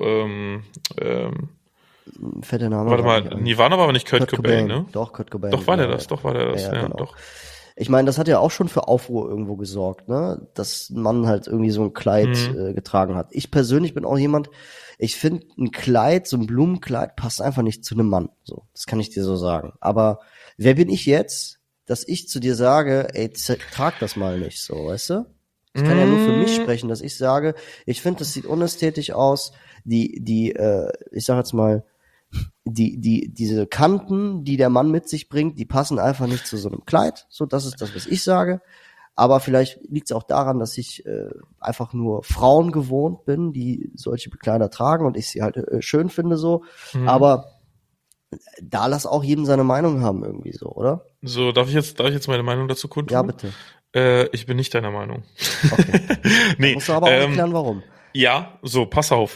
Fetter Name. Warte mal, Nirvana war aber nicht Kurt Cobain, ne? Doch, Kurt Cobain. Doch war der das. Ja, genau. doch. Ich meine, das hat ja auch schon für Aufruhr irgendwo gesorgt, ne? Dass ein Mann halt irgendwie so ein Kleid getragen hat. Ich persönlich bin auch jemand, ich finde ein Kleid, so ein Blumenkleid passt einfach nicht zu einem Mann. So, das kann ich dir so sagen. Aber wer bin ich jetzt, dass ich zu dir sage, ey, trag das mal nicht so, weißt du? Ich kann ja nur für mich sprechen, dass ich sage, ich finde, das sieht unästhetisch aus. Ich sag jetzt mal, diese Kanten, die der Mann mit sich bringt, die passen einfach nicht zu so einem Kleid. So, das ist das, was ich sage. Aber vielleicht liegt es auch daran, dass ich einfach nur Frauen gewohnt bin, die solche Kleider tragen und ich sie halt schön finde so. Aber da lass auch jedem seine Meinung haben irgendwie so, oder? So, darf ich jetzt meine Meinung dazu kundtun? Ja, bitte. Ich bin nicht deiner Meinung. Okay. Nee, musst du aber auch erklären, warum. Ja, so, pass auf.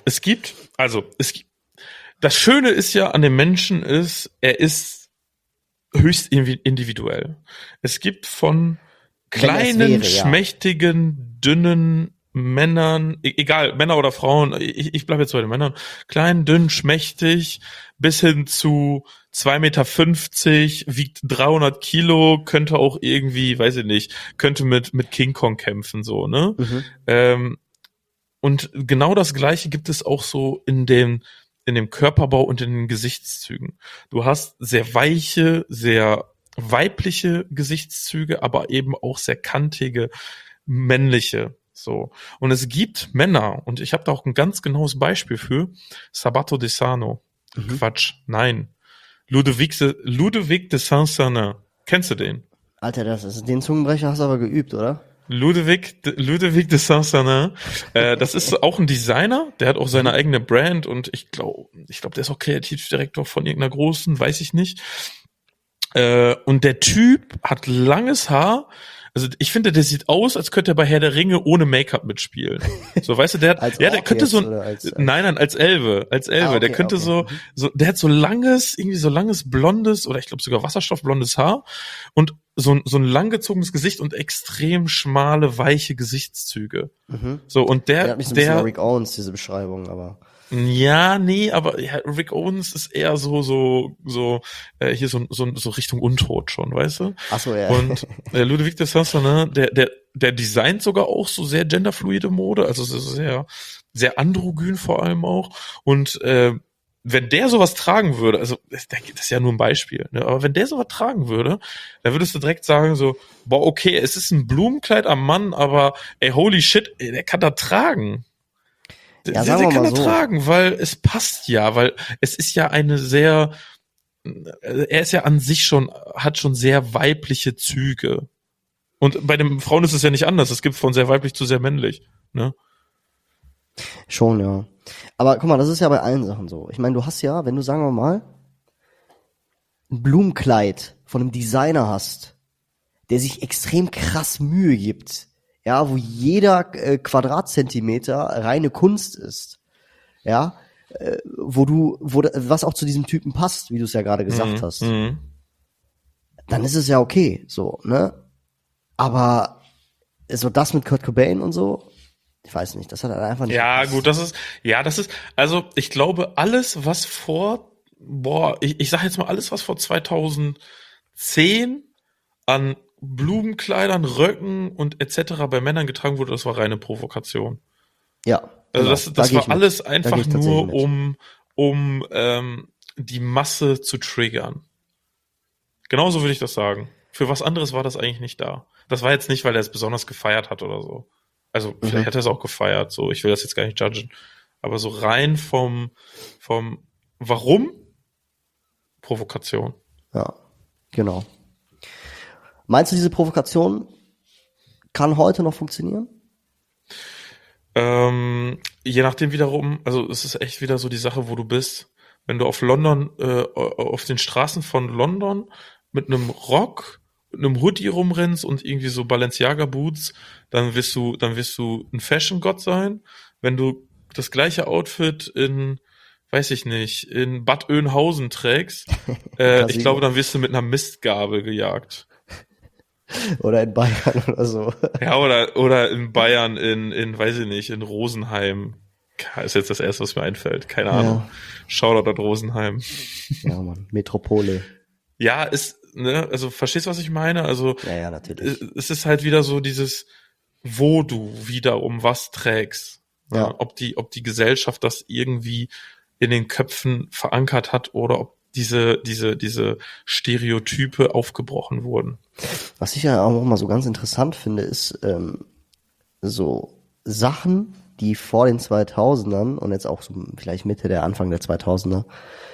Das Schöne ist ja an dem Menschen er ist höchst individuell. Es gibt von kleinen, schmächtigen, dünnen Männern, egal, Männer oder Frauen, ich bleibe jetzt bei den Männern, klein, dünn, schmächtig, bis hin zu 2,50 Meter, wiegt 300 Kilo, könnte auch irgendwie, weiß ich nicht, könnte mit King Kong kämpfen, so, ne? Und genau das Gleiche gibt es auch so in dem Körperbau und in den Gesichtszügen. Du hast sehr weiche, sehr weibliche Gesichtszüge, aber eben auch sehr kantige, männliche. So. Und es gibt Männer, und ich habe da auch ein ganz genaues Beispiel für, Sabato De Sarno. Quatsch, nein. Ludovic de Saint-Cernin. Kennst du den? Alter, den Zungenbrecher hast du aber geübt, oder? Ludovic de Saint-Cernin, das ist auch ein Designer, der hat auch seine eigene Brand und ich glaube, der ist auch Kreativdirektor von irgendeiner großen, weiß ich nicht. Und der Typ hat langes Haar. Also ich finde, der sieht aus, als könnte er bei Herr der Ringe ohne Make-up mitspielen. So, weißt du, der könnte so nein, als Elbe. Okay, der könnte so, der hat so langes blondes oder ich glaube sogar wasserstoffblondes Haar und so ein langgezogenes Gesicht und extrem schmale, weiche Gesichtszüge. So, und der hat mich so ein bisschen Rick Owens, diese Beschreibung, aber. Ja, nee, aber ja, Rick Owens ist eher hier so Richtung Untot schon, weißt du? Ach so, ja. Und Ludovic de Saint-Cernin, der designt sogar auch so sehr genderfluide Mode, also sehr, sehr androgyn vor allem auch. Und wenn der sowas tragen würde, also das ist ja nur ein Beispiel, ne? Aber wenn der sowas tragen würde, dann würdest du direkt sagen so, boah, okay, es ist ein Blumenkleid am Mann, aber ey, holy shit, ey, der kann das tragen. Ja, Der sagen wir kann mal das so. tragen, weil es passt ja, weil es ist ja er ist ja an sich hat schon sehr weibliche Züge. Und bei den Frauen ist es ja nicht anders. Es gibt von sehr weiblich zu sehr männlich, ne? Schon, ja. Aber guck mal, das ist ja bei allen Sachen so. Ich meine, du hast ja, wenn du, sagen wir mal, ein Blumenkleid von einem Designer hast, der sich extrem krass Mühe gibt, ja, wo jeder Quadratzentimeter reine Kunst ist, ja, was auch zu diesem Typen passt, wie du es ja gerade gesagt hast, dann ist es ja okay, so, ne? Aber so das mit Kurt Cobain und so, ich weiß nicht, das hat halt einfach nicht Ja, gepasst. gut, also ich glaube, alles, was ich sag jetzt mal, alles, was vor 2010 an Blumenkleidern, Röcken und etc. bei Männern getragen wurde, das war reine Provokation. Ja. Also genau, das gehe war ich mit. alles Da einfach gehe ich tatsächlich nur, mit. um die Masse zu triggern. Genauso würde ich das sagen. Für was anderes war das eigentlich nicht da. Das war jetzt nicht, weil er es besonders gefeiert hat oder so. Also vielleicht hat er es auch gefeiert, so, ich will das jetzt gar nicht judgen. Aber so rein vom Warum? Provokation. Ja, genau. Meinst du, diese Provokation kann heute noch funktionieren? Je nachdem wiederum, also es ist echt wieder so die Sache, wo du bist. Wenn du auf auf den Straßen von London mit einem Rock, mit einem Hoodie rumrennst und irgendwie so Balenciaga Boots, dann wirst du ein Fashion-Gott sein. Wenn du das gleiche Outfit weiß ich nicht, in Bad Oeynhausen trägst, ich glaube, dann wirst du mit einer Mistgabel gejagt. Oder in Bayern oder so. Ja, oder in Bayern, weiß ich nicht, in Rosenheim. Ist jetzt das Erste, was mir einfällt. Keine Ahnung. Shoutout an Rosenheim. Ja, Mann. Metropole. Ja, also verstehst du, was ich meine? Also, Ja, natürlich. es ist halt wieder so dieses, wo du wiederum was trägst. Ja. Ob die Gesellschaft das irgendwie in den Köpfen verankert hat oder ob diese Stereotype aufgebrochen wurden. Was ich ja auch mal so ganz interessant finde, ist so Sachen, die vor den 2000ern und jetzt auch so vielleicht Anfang der 2000er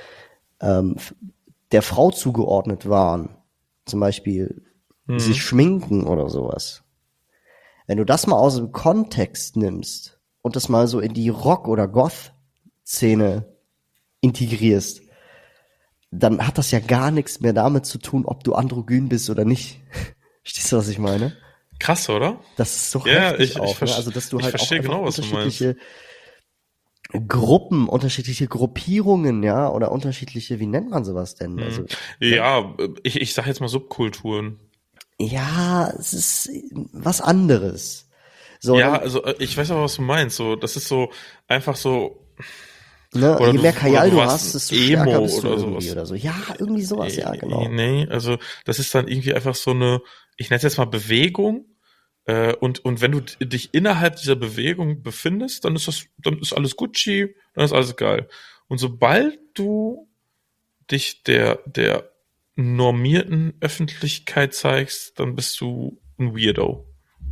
der Frau zugeordnet waren. Zum Beispiel sich schminken oder sowas. Wenn du das mal aus dem Kontext nimmst und das mal so in die Rock- oder Goth-Szene integrierst, dann hat das ja gar nichts mehr damit zu tun, ob du androgyn bist oder nicht. Verstehst du, was ich meine? Krass, oder? Das ist so Ja, heftig ich auch. Ne? Also, dass du halt auch verstehe einfach genau, was du unterschiedliche Gruppen, unterschiedliche Gruppierungen, ja, oder unterschiedliche, wie nennt man sowas denn? Also, ja, ich sag jetzt mal Subkulturen. ja, es ist was anderes. So, Ja, dann, also ich weiß aber, was du meinst. So, das ist so einfach so. ne, oder je mehr Kajal du warst hast, desto ein stärker Emo bist du oder irgendwie sowas. oder so. Ja, irgendwie sowas, ja, genau. Nee, also das ist dann irgendwie einfach so eine, ich nenne es jetzt mal Bewegung. Und wenn du dich innerhalb dieser Bewegung befindest, dann ist alles Gucci, dann ist alles geil. Und sobald du dich der normierten Öffentlichkeit zeigst, dann bist du ein Weirdo.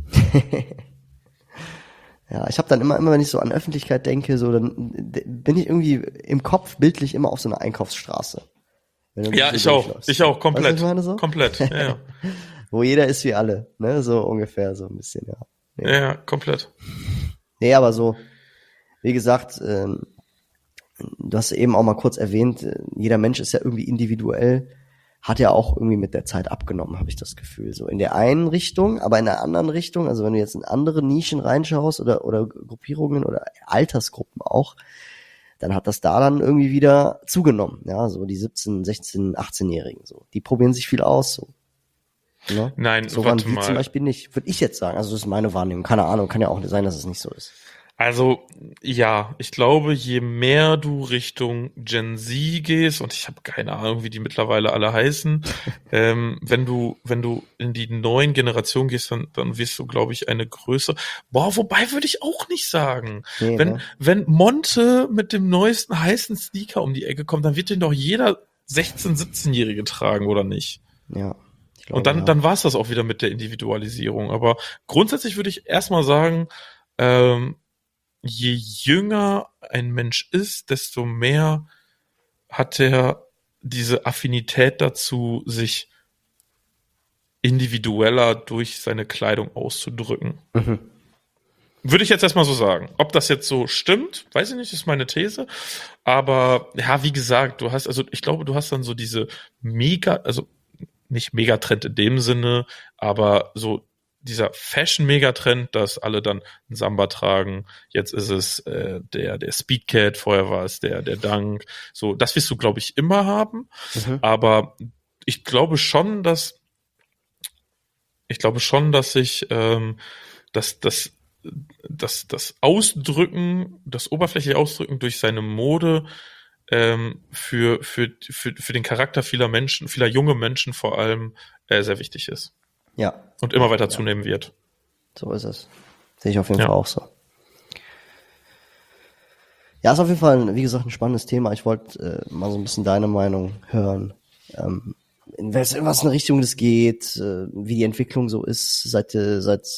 Ja, ich habe dann immer, wenn ich so an Öffentlichkeit denke, so dann bin ich irgendwie im Kopf bildlich immer auf so einer Einkaufsstraße. Wenn du Ja, so ich auch, durchläufst. komplett. Weißt du, was ich meine so? Komplett, ja. Wo jeder ist wie alle, ne, so ungefähr, so ein bisschen, ja. Nee. Ja, komplett. Nee, aber so, wie gesagt, du hast eben auch mal kurz erwähnt, jeder Mensch ist ja irgendwie individuell, hat ja auch irgendwie mit der Zeit abgenommen, habe ich das Gefühl. So in der einen Richtung, aber in der anderen Richtung, also wenn du jetzt in andere Nischen reinschaust oder Gruppierungen oder Altersgruppen auch, dann hat das da dann irgendwie wieder zugenommen. Ja, so die 17, 16, 18-Jährigen, so. Die probieren sich viel aus, so. Ne? Nein, So waren warte wir mal. zum Beispiel nicht, würde ich jetzt sagen. Also das ist meine Wahrnehmung. Keine Ahnung, kann ja auch sein, dass es nicht so ist. Also, ja, ich glaube, je mehr du Richtung Gen Z gehst, und ich habe keine Ahnung, wie die mittlerweile alle heißen, wenn du in die neuen Generationen gehst, dann wirst du, glaube ich, eine Größe. Boah, wobei würde ich auch nicht sagen. Nee, Wenn, ne? wenn Monte mit dem neuesten heißen Sneaker um die Ecke kommt, dann wird den doch jeder 16-, 17-Jährige tragen, oder nicht? Ja, ich Und glaube, ja. dann war es das auch wieder mit der Individualisierung. Aber grundsätzlich würde ich erstmal sagen, ähm, je jünger ein Mensch ist, desto mehr hat er diese Affinität dazu, sich individueller durch seine Kleidung auszudrücken. Mhm. Würde ich jetzt erstmal so sagen. Ob das jetzt so stimmt, weiß ich nicht, ist meine These. Aber ja, wie gesagt, ich glaube, du hast dann so diese also nicht Megatrend in dem Sinne, aber so dieser Fashion-Megatrend, dass alle dann einen Samba tragen. Jetzt ist es der Speedcat, vorher war es der Dunk. So, das wirst du, glaube ich, immer haben. Mhm. Aber ich glaube schon, dass ich das Ausdrücken, das oberflächliche Ausdrücken durch seine Mode für den Charakter vieler Menschen, vieler junge Menschen vor allem sehr wichtig ist Ja, und immer weiter ja, zunehmen wird. so ist es. Sehe ich auf jeden Ja. Fall auch so. Ja, ist auf jeden Fall, wie gesagt, ein spannendes Thema. Ich wollte mal so ein bisschen deine Meinung hören. In was eine Richtung das geht, wie die Entwicklung so ist seit den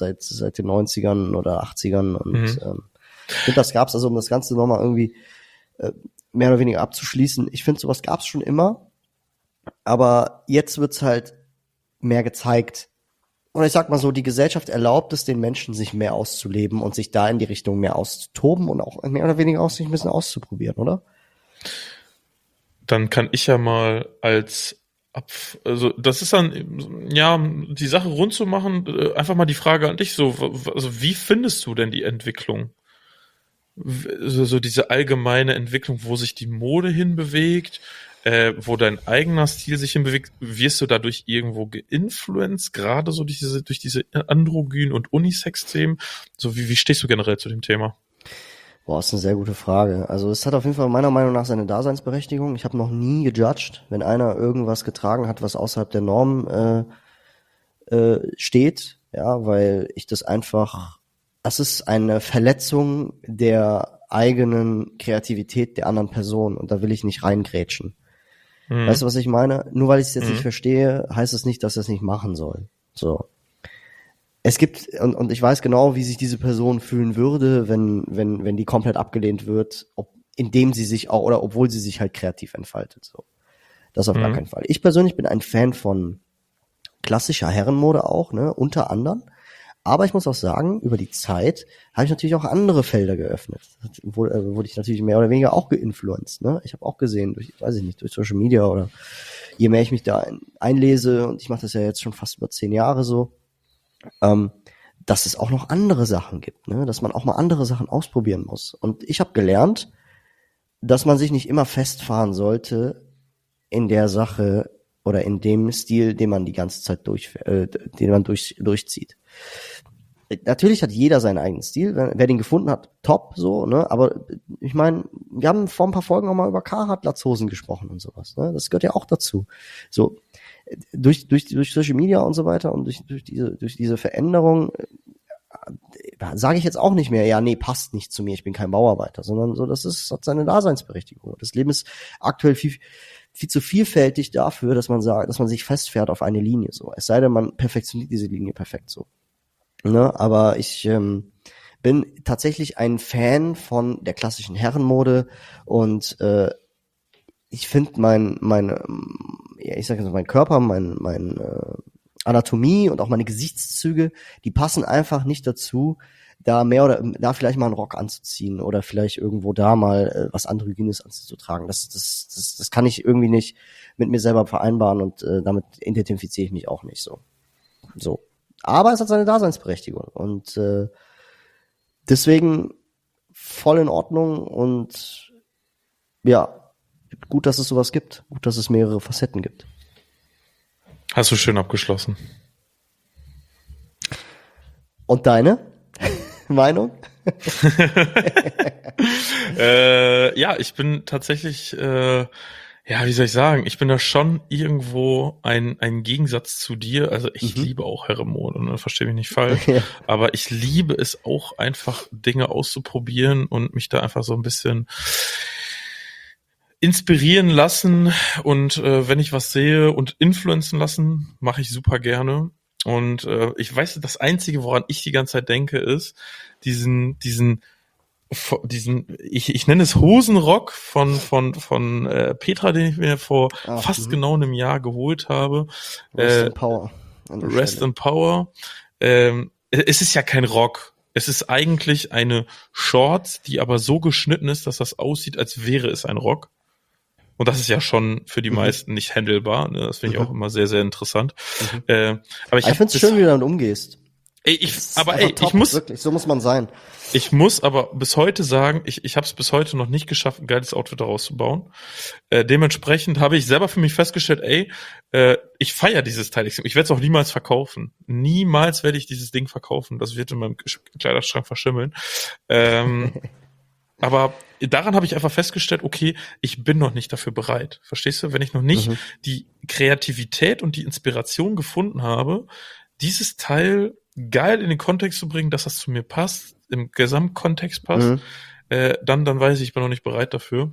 90ern oder 80ern. Und ich finde, das gab's, also um das Ganze nochmal irgendwie mehr oder weniger abzuschließen. Ich finde, sowas gab's schon immer, aber jetzt wird's halt mehr gezeigt. Und ich sag mal so, die Gesellschaft erlaubt es den Menschen, sich mehr auszuleben und sich da in die Richtung mehr auszutoben und auch mehr oder weniger auch sich ein bisschen auszuprobieren, oder? Dann kann ich ja mal also das ist dann, ja, die Sache rund zu machen, einfach mal die Frage an dich, also wie findest du denn die Entwicklung? So diese allgemeine Entwicklung, wo sich die Mode hinbewegt, wo dein eigener Stil sich hinbewegt, wirst du dadurch irgendwo geinfluenced, gerade so durch diese Androgyn- und Unisex-Themen? So, wie stehst du generell zu dem Thema? Boah, ist eine sehr gute Frage. Also es hat auf jeden Fall meiner Meinung nach seine Daseinsberechtigung. Ich habe noch nie gejudged, wenn einer irgendwas getragen hat, was außerhalb der Norm steht, ja, weil ich das ist eine Verletzung der eigenen Kreativität der anderen Person und da will ich nicht reingrätschen. Weißt du, was ich meine? Nur weil ich es jetzt nicht verstehe, heißt es nicht, dass er es nicht machen soll. So. Es gibt, und ich weiß genau, wie sich diese Person fühlen würde, wenn die komplett abgelehnt wird, indem sie sich auch, oder obwohl sie sich halt kreativ entfaltet. So. Das auf gar keinen Fall. Ich persönlich bin ein Fan von klassischer Herrenmode auch, ne, unter anderem. Aber ich muss auch sagen, über die Zeit habe ich natürlich auch andere Felder geöffnet. Wurde ich natürlich mehr oder weniger auch geinfluenced. Ne? Ich habe auch gesehen, durch Social Media oder je mehr ich mich da einlese, und ich mache das ja jetzt schon fast über 10 Jahre so, dass es auch noch andere Sachen gibt, ne? Dass man auch mal andere Sachen ausprobieren muss. Und ich habe gelernt, dass man sich nicht immer festfahren sollte in der Sache oder in dem Stil, den man die ganze Zeit durchzieht. Natürlich hat jeder seinen eigenen Stil. Wer den gefunden hat, top, so, ne? Aber ich meine, wir haben vor ein paar Folgen auch mal über Carhartt-Latzhosen gesprochen und sowas, ne? Das gehört ja auch dazu. So, durch Social Media und so weiter und durch diese Veränderung sage ich jetzt auch nicht mehr, ja, nee, passt nicht zu mir, ich bin kein Bauarbeiter, sondern so, hat seine Daseinsberechtigung. Das Leben ist aktuell viel zu vielfältig dafür, dass man sagt, dass man sich festfährt auf eine Linie, so. Es sei denn, man perfektioniert diese Linie perfekt, so. Ne, aber ich bin tatsächlich ein Fan von der klassischen Herrenmode und ich finde mein Körper, mein Anatomie und auch meine Gesichtszüge, die passen einfach nicht dazu, da vielleicht mal einen Rock anzuziehen oder vielleicht irgendwo da mal was Androgynes anzutragen. Das kann ich irgendwie nicht mit mir selber vereinbaren und damit identifiziere ich mich auch nicht so. Aber es hat seine Daseinsberechtigung und deswegen voll in Ordnung und ja, gut, dass es sowas gibt. Gut, dass es mehrere Facetten gibt. Hast du schön abgeschlossen. Und deine Meinung? Ja, ich bin tatsächlich, ja, wie soll ich sagen, ich bin da schon irgendwo ein Gegensatz zu dir. Also ich liebe auch Herrenmode, ne? Versteh mich nicht falsch. Ja. Aber ich liebe es auch einfach, Dinge auszuprobieren und mich da einfach so ein bisschen inspirieren lassen. Und wenn ich was sehe und influenzen lassen, mache ich super gerne. Und ich weiß, das Einzige, woran ich die ganze Zeit denke, ist diesen, ich nenne es Hosenrock von Petra, den ich mir vor fast genau einem Jahr geholt habe. Rest in Power. Rest in Power. Es ist ja kein Rock. Es ist eigentlich eine Shorts, die aber so geschnitten ist, dass das aussieht, als wäre es ein Rock. Und das ist ja schon für die meisten nicht handelbar. Ne? Das finde ich auch immer sehr, sehr interessant. Aber ich finde es schön, wie du damit umgehst. Ich top, muss wirklich, so muss man sein. Ich muss aber bis heute sagen, ich habe es bis heute noch nicht geschafft, ein geiles Outfit daraus zu bauen. Dementsprechend habe ich selber für mich festgestellt, ich feiere dieses Teil. Ich werde es auch niemals verkaufen. Niemals werde ich dieses Ding verkaufen. Das wird in meinem Kleiderschrank verschimmeln. Aber daran habe ich einfach festgestellt, okay, ich bin noch nicht dafür bereit. Verstehst du? Wenn ich noch nicht die Kreativität und die Inspiration gefunden habe, dieses Teil geil in den Kontext zu bringen, dass das zu mir passt, im Gesamtkontext passt, dann weiß ich bin noch nicht bereit dafür.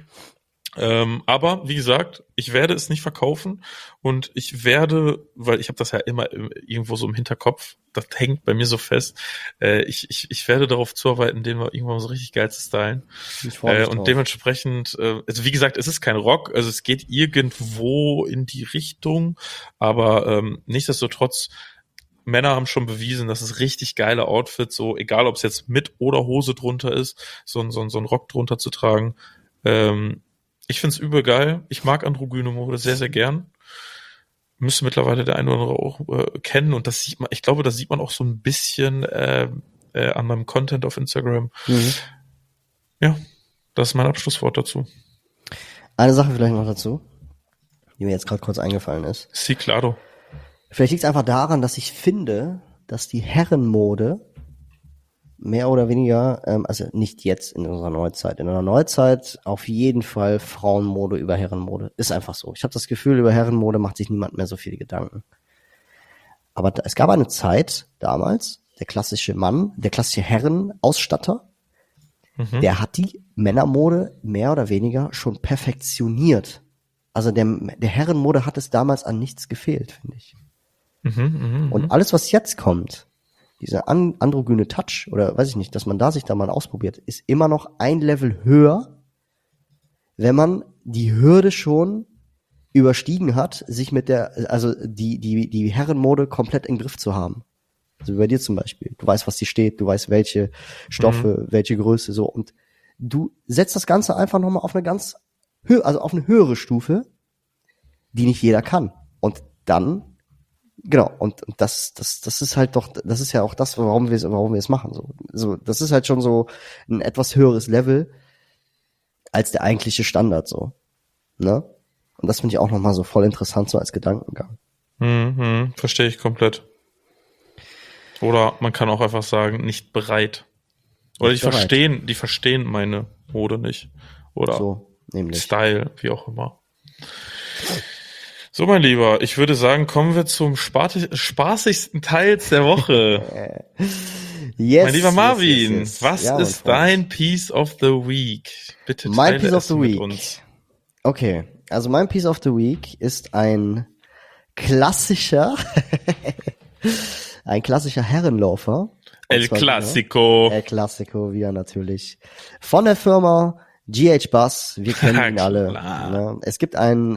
Aber wie gesagt, ich werde es nicht verkaufen und ich werde, weil ich habe das ja immer irgendwo so im Hinterkopf, das hängt bei mir so fest, ich werde darauf zuarbeiten, den mal irgendwann so richtig geil zu stylen. Und dementsprechend, also wie gesagt, es ist kein Rock, also es geht irgendwo in die Richtung, aber nichtsdestotrotz, Männer haben schon bewiesen, dass es richtig geile Outfits, so egal ob es jetzt mit oder Hose drunter ist, so ein Rock drunter zu tragen. Ich find's übel geil. Ich mag androgyne Mode sehr, sehr gern. Müsste mittlerweile der eine oder andere auch kennen und das sieht man, ich glaube, das sieht man auch so ein bisschen an meinem Content auf Instagram. Ja, das ist mein Abschlusswort dazu. Eine Sache vielleicht noch dazu, die mir jetzt gerade kurz eingefallen ist. Sí, claro. Vielleicht liegt es einfach daran, dass ich finde, dass die Herrenmode mehr oder weniger, also nicht jetzt in unserer Neuzeit, in der Neuzeit auf jeden Fall Frauenmode über Herrenmode. Ist einfach so. Ich habe das Gefühl, über Herrenmode macht sich niemand mehr so viele Gedanken. Aber es gab eine Zeit damals, der klassische Mann, der klassische Herrenausstatter, der hat die Männermode mehr oder weniger schon perfektioniert. Also der Herrenmode hat es damals an nichts gefehlt, finde ich. Und alles, was jetzt kommt, dieser androgyne Touch oder weiß ich nicht, dass man da sich da mal ausprobiert, ist immer noch ein Level höher, wenn man die Hürde schon überstiegen hat, sich mit die Herrenmode komplett im Griff zu haben. Also wie bei dir zum Beispiel. Du weißt, was die steht, du weißt, welche Stoffe, welche Größe, so. Und du setzt das Ganze einfach nochmal auf eine auf eine höhere Stufe, die nicht jeder kann. Und dann genau, und das ist halt doch, das ist ja auch das, warum wir es machen, so, das ist halt schon so ein etwas höheres Level als der eigentliche Standard, so, ne? Und das finde ich auch nochmal so voll interessant, so als Gedankengang. Verstehe ich komplett. Oder man kann auch einfach sagen, nicht bereit. Oder die verstehen meine Mode nicht. Oder so, nämlich. Style, wie auch immer. So, mein Lieber, ich würde sagen, kommen wir zum spaßigsten Teil der Woche. Yes, mein lieber Marvin, yes. Was ist dein Piece of the Week? Bitte teile es mit uns. Okay, also mein Piece of the Week ist ein klassischer Herrenloafer. El Clasico. El Clasico, wieder natürlich. Von der Firma GH Bus, wir kennen ihn alle. Ne? Es gibt ein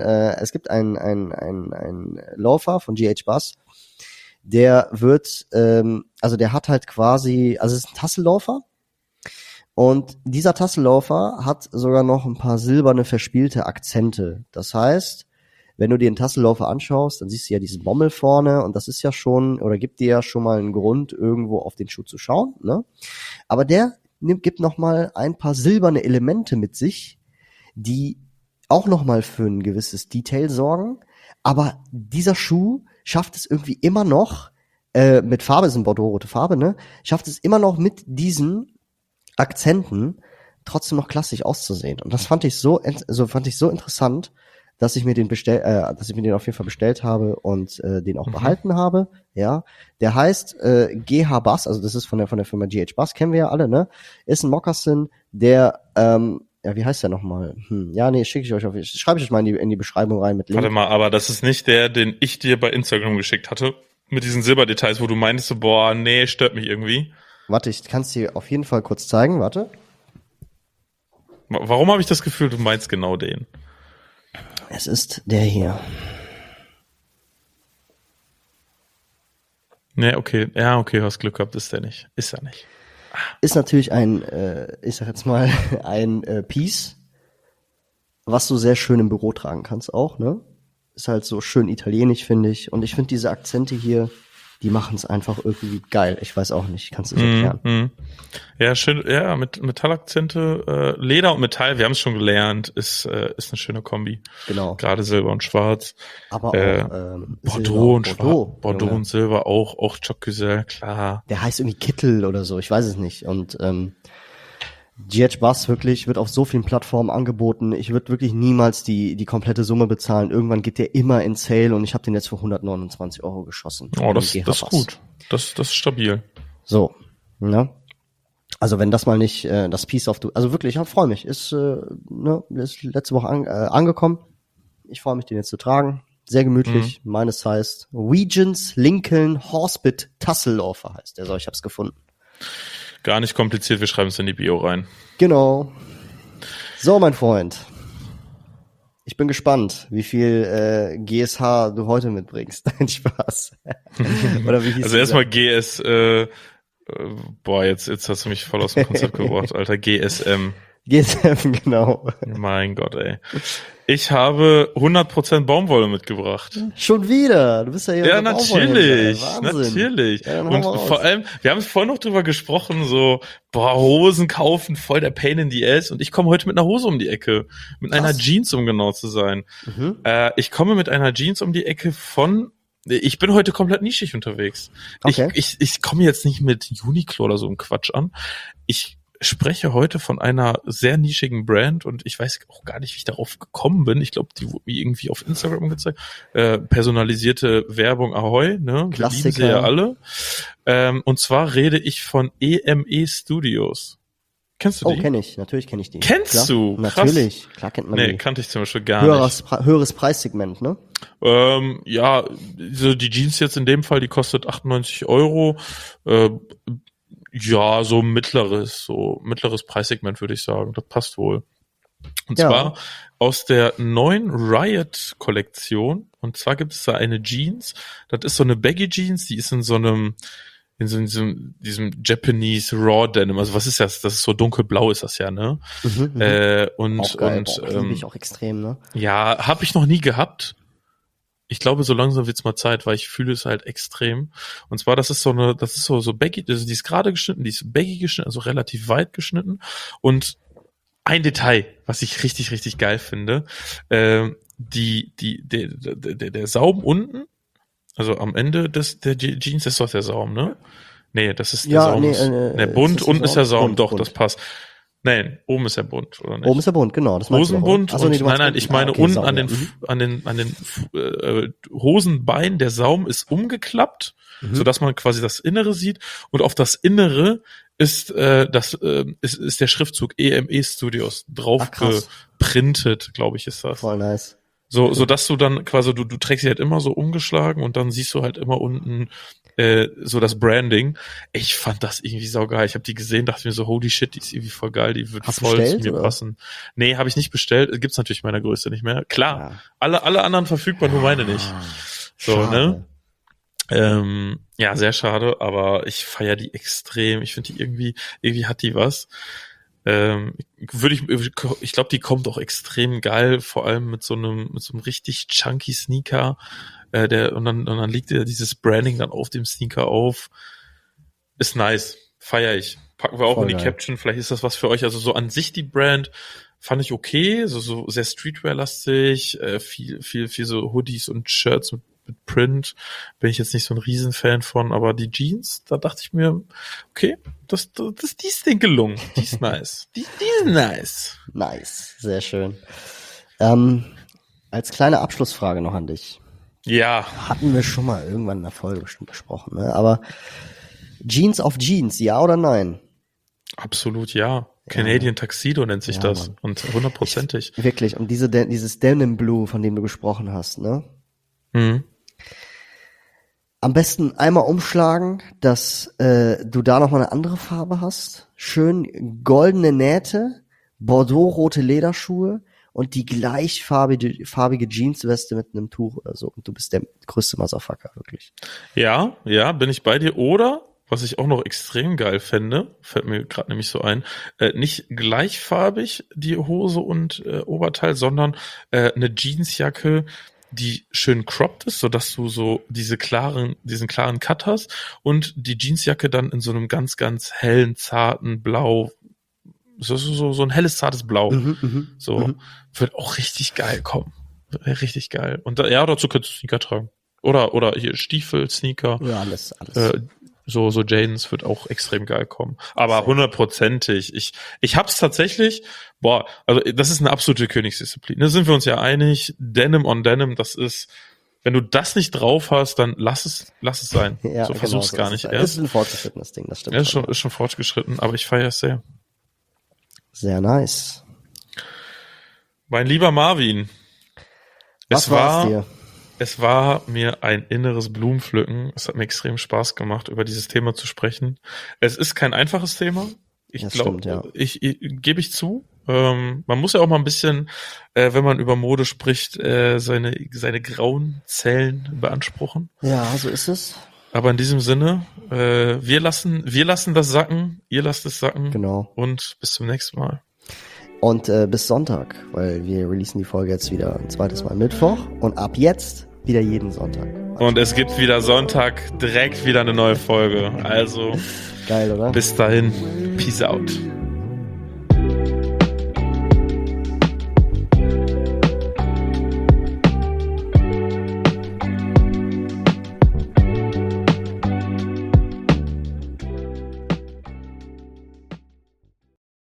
Loafer von GH Bus, der wird, der hat halt quasi, also es ist ein Tasselloafer und dieser Tasselloafer hat sogar noch ein paar silberne verspielte Akzente. Das heißt, wenn du dir den Tasselloafer anschaust, dann siehst du ja diesen Bommel vorne und das ist ja schon, oder gibt dir ja schon mal einen Grund, irgendwo auf den Schuh zu schauen, ne? Aber der gibt noch mal ein paar silberne Elemente mit sich, die auch noch mal für ein gewisses Detail sorgen. Aber dieser Schuh schafft es irgendwie immer noch, mit Farbe, ist ein bordeaux-rote Farbe, ne? Schafft es immer noch mit diesen Akzenten trotzdem noch klassisch auszusehen. Und das fand ich so interessant, dass ich mir den auf jeden Fall bestellt habe und den auch behalten habe. Ja, der heißt GH Bass, also das ist von der Firma GH Bass, kennen wir ja alle, ne? Ist ein Moccasin, der ja, wie heißt der nochmal? Ja, nee, schreibe ich euch mal in die Beschreibung rein mit Link. Warte mal, aber das ist nicht der, den ich dir bei Instagram geschickt hatte, mit diesen Silberdetails, wo du meintest, so, boah, nee, stört mich irgendwie. Warte, ich kann es dir auf jeden Fall kurz zeigen, warte. Warum habe ich das Gefühl, du meinst genau den? Es ist der hier. Nee, okay. Ja, okay, du hast Glück gehabt, ist der nicht. Ist er nicht. Ist natürlich ich sag jetzt mal, ein Piece, was du sehr schön im Büro tragen kannst auch, ne? Ist halt so schön italienisch, finde ich. Und ich finde diese Akzente hier, die machen es einfach irgendwie geil. Ich weiß auch nicht, kannst du es erklären? Ja, schön, ja, mit Metallakzente, Leder und Metall, wir haben es schon gelernt, ist eine schöne Kombi. Genau. Gerade Silber und Schwarz. Aber auch Bordeaux und Bordeaux, Bordeaux und Silber auch Choc-Cusel, klar. Der heißt irgendwie Kittel oder so, ich weiß es nicht. Und GH Bass wirklich wird auf so vielen Plattformen angeboten. Ich würde wirklich niemals die komplette Summe bezahlen. Irgendwann geht der immer in Sale und ich habe den jetzt für 129 € geschossen. Oh, das ist gut. Das ist stabil. So, ne? Also wenn das mal nicht das Piece of also wirklich, ich freue mich. Ist letzte Woche angekommen. Ich freue mich, den jetzt zu tragen. Sehr gemütlich. Meines heißt Regents Lincoln Horsebit Tasselhofer heißt der. So, ich hab's gefunden. Gar nicht kompliziert, wir schreiben es in die Bio rein. Genau. So, mein Freund. Ich bin gespannt, wie viel GSH du heute mitbringst. Dein Spaß. Oder wie hieß also erstmal GS, jetzt hast du mich voll aus dem Konzept gebracht, Alter. GSM. GSM, genau. Mein Gott, ey. Ich habe 100% Baumwolle mitgebracht. Schon wieder? Du bist ja hier. Ja, natürlich. Natürlich. Ja, und vor allem, wir haben vorhin noch drüber gesprochen, so, Hosen kaufen, voll der Pain in the Ass. Und ich komme heute mit einer Hose um die Ecke. Mit einer Jeans, um genau zu sein. Ich komme mit einer Jeans um die Ecke ich bin heute komplett nischig unterwegs. Okay. Ich komme jetzt nicht mit Uniqlo oder so einem Quatsch an. Ich spreche heute von einer sehr nischigen Brand und ich weiß auch gar nicht, wie ich darauf gekommen bin. Ich glaube, die wurde mir irgendwie auf Instagram gezeigt. Personalisierte Werbung Ahoi, ne? Wir lieben sie ja alle. Und zwar rede ich von EME Studios. Kennst du die? Oh, kenne ich. Natürlich kenne ich die. Kennst du? Krass. Natürlich. Klar kennt man die. Nee, kannte ich zum Beispiel gar nicht. Höheres Preissegment, ne? Ja, so die Jeans jetzt in dem Fall, die kostet 98 €. Ja, so mittleres Preissegment, würde ich sagen. Das passt wohl. Und zwar aus der neuen Riot-Kollektion. Und zwar gibt es da eine Jeans. Das ist so eine Baggy-Jeans, die ist in diesem Japanese Raw Denim. Also was ist das? Das ist so dunkelblau ist das ja, ne? Auch geil. Liebe ich auch extrem, ne? Ja, habe ich noch nie gehabt. Ich glaube, so langsam wird's mal Zeit, weil ich fühle es halt extrem. Und zwar, das ist so baggy, also die ist gerade geschnitten, die ist baggy geschnitten, also relativ weit geschnitten. Und ein Detail, was ich richtig, richtig geil finde, der Saum unten, also am Ende der Jeans ist doch der Saum, ne? Nee, das ist der Saum. Der Bund, unten ist der Saum, doch, das passt. Nein, oben ist der Bund, oder nicht? Oben ist der Bund, genau. Das Hosenbund ich meine unten an den Hosenbeinen, der Saum ist umgeklappt, sodass man quasi das Innere sieht und auf das Innere ist ist der Schriftzug EME Studios drauf geprintet, glaube ich, ist das. Voll nice. So dass du dann quasi, du trägst sie halt immer so umgeschlagen und dann siehst du halt immer unten so das Branding. Ich fand das irgendwie saugeil. Ich habe die gesehen, dachte mir so, holy shit, die ist irgendwie voll geil, die wird voll bestellt, zu mir passen. Nee, habe ich nicht bestellt. Gibt's natürlich meiner Größe nicht mehr. Klar, alle anderen verfügbar, nur meine nicht. So, schade. Ne? Ja, sehr schade, aber ich feiere die extrem. Ich finde die irgendwie hat die was. Ich glaube, die kommt auch extrem geil, vor allem mit so einem richtig chunky Sneaker, und dann liegt ja dieses Branding dann auf dem Sneaker auf. Ist nice. Feier ich. Packen wir auch voll in die geil. Caption. Vielleicht ist das was für euch. Also so an sich die Brand fand ich okay. So sehr Streetwear-lastig. Viel so Hoodies und Shirts mit mit Print bin ich jetzt nicht so ein Riesenfan von, aber die Jeans, da dachte ich mir, okay, die ist denen gelungen. Die ist nice. Die ist nice. Nice, sehr schön. Als kleine Abschlussfrage noch an dich. Ja. Hatten wir schon mal irgendwann in der Folge bestimmt besprochen, ne? Aber Jeans auf Jeans, ja oder nein? Absolut ja. Canadian Tuxedo nennt sich das. Mann. Und 100%ig. Wirklich. Und dieses Denim Blue, von dem du gesprochen hast, ne? Mhm. Am besten einmal umschlagen, dass du da nochmal eine andere Farbe hast. Schön goldene Nähte, bordeaux-rote Lederschuhe und die gleichfarbige Jeansweste mit einem Tuch oder so. Und du bist der größte Motherfucker, wirklich. Ja, bin ich bei dir. Oder, was ich auch noch extrem geil fände, fällt mir gerade nämlich so ein, nicht gleichfarbig die Hose und Oberteil, sondern eine Jeansjacke, die schön cropped ist, sodass du so diesen klaren Cut hast und die Jeansjacke dann in so einem ganz, ganz hellen, zarten Blau, so ein helles, zartes Blau. Wird auch richtig geil kommen. Richtig geil. Und dazu könntest du Sneaker tragen. Oder hier Stiefel, Sneaker. Ja, alles. So Jadens wird auch extrem geil kommen. Aber 100%ig. Ich hab's tatsächlich, also das ist eine absolute Königsdisziplin. Da sind wir uns ja einig. Denim on Denim, das ist, wenn du das nicht drauf hast, dann lass es sein. Ja, so versuch's genau, gar nicht erst. erst. Das ist ein fortgeschrittenes Ding, das stimmt. Ja, ist schon fortgeschritten, aber ich feiere es sehr. Sehr nice. Mein lieber Marvin, Was war's dir? Es war mir ein inneres Blumenpflücken. Es hat mir extrem Spaß gemacht, über dieses Thema zu sprechen. Es ist kein einfaches Thema. Ich glaube, gebe ich zu. Man muss ja auch mal ein bisschen, wenn man über Mode spricht, seine grauen Zellen beanspruchen. Ja, so ist es. Aber in diesem Sinne, wir lassen das sacken, ihr lasst es sacken. Genau. Und bis zum nächsten Mal. Und bis Sonntag, weil wir releasen die Folge jetzt wieder ein zweites Mal Mittwoch und ab jetzt wieder jeden Sonntag. Und es gibt wieder Sonntag direkt wieder eine neue Folge. Also geil, oder? Bis dahin, peace out.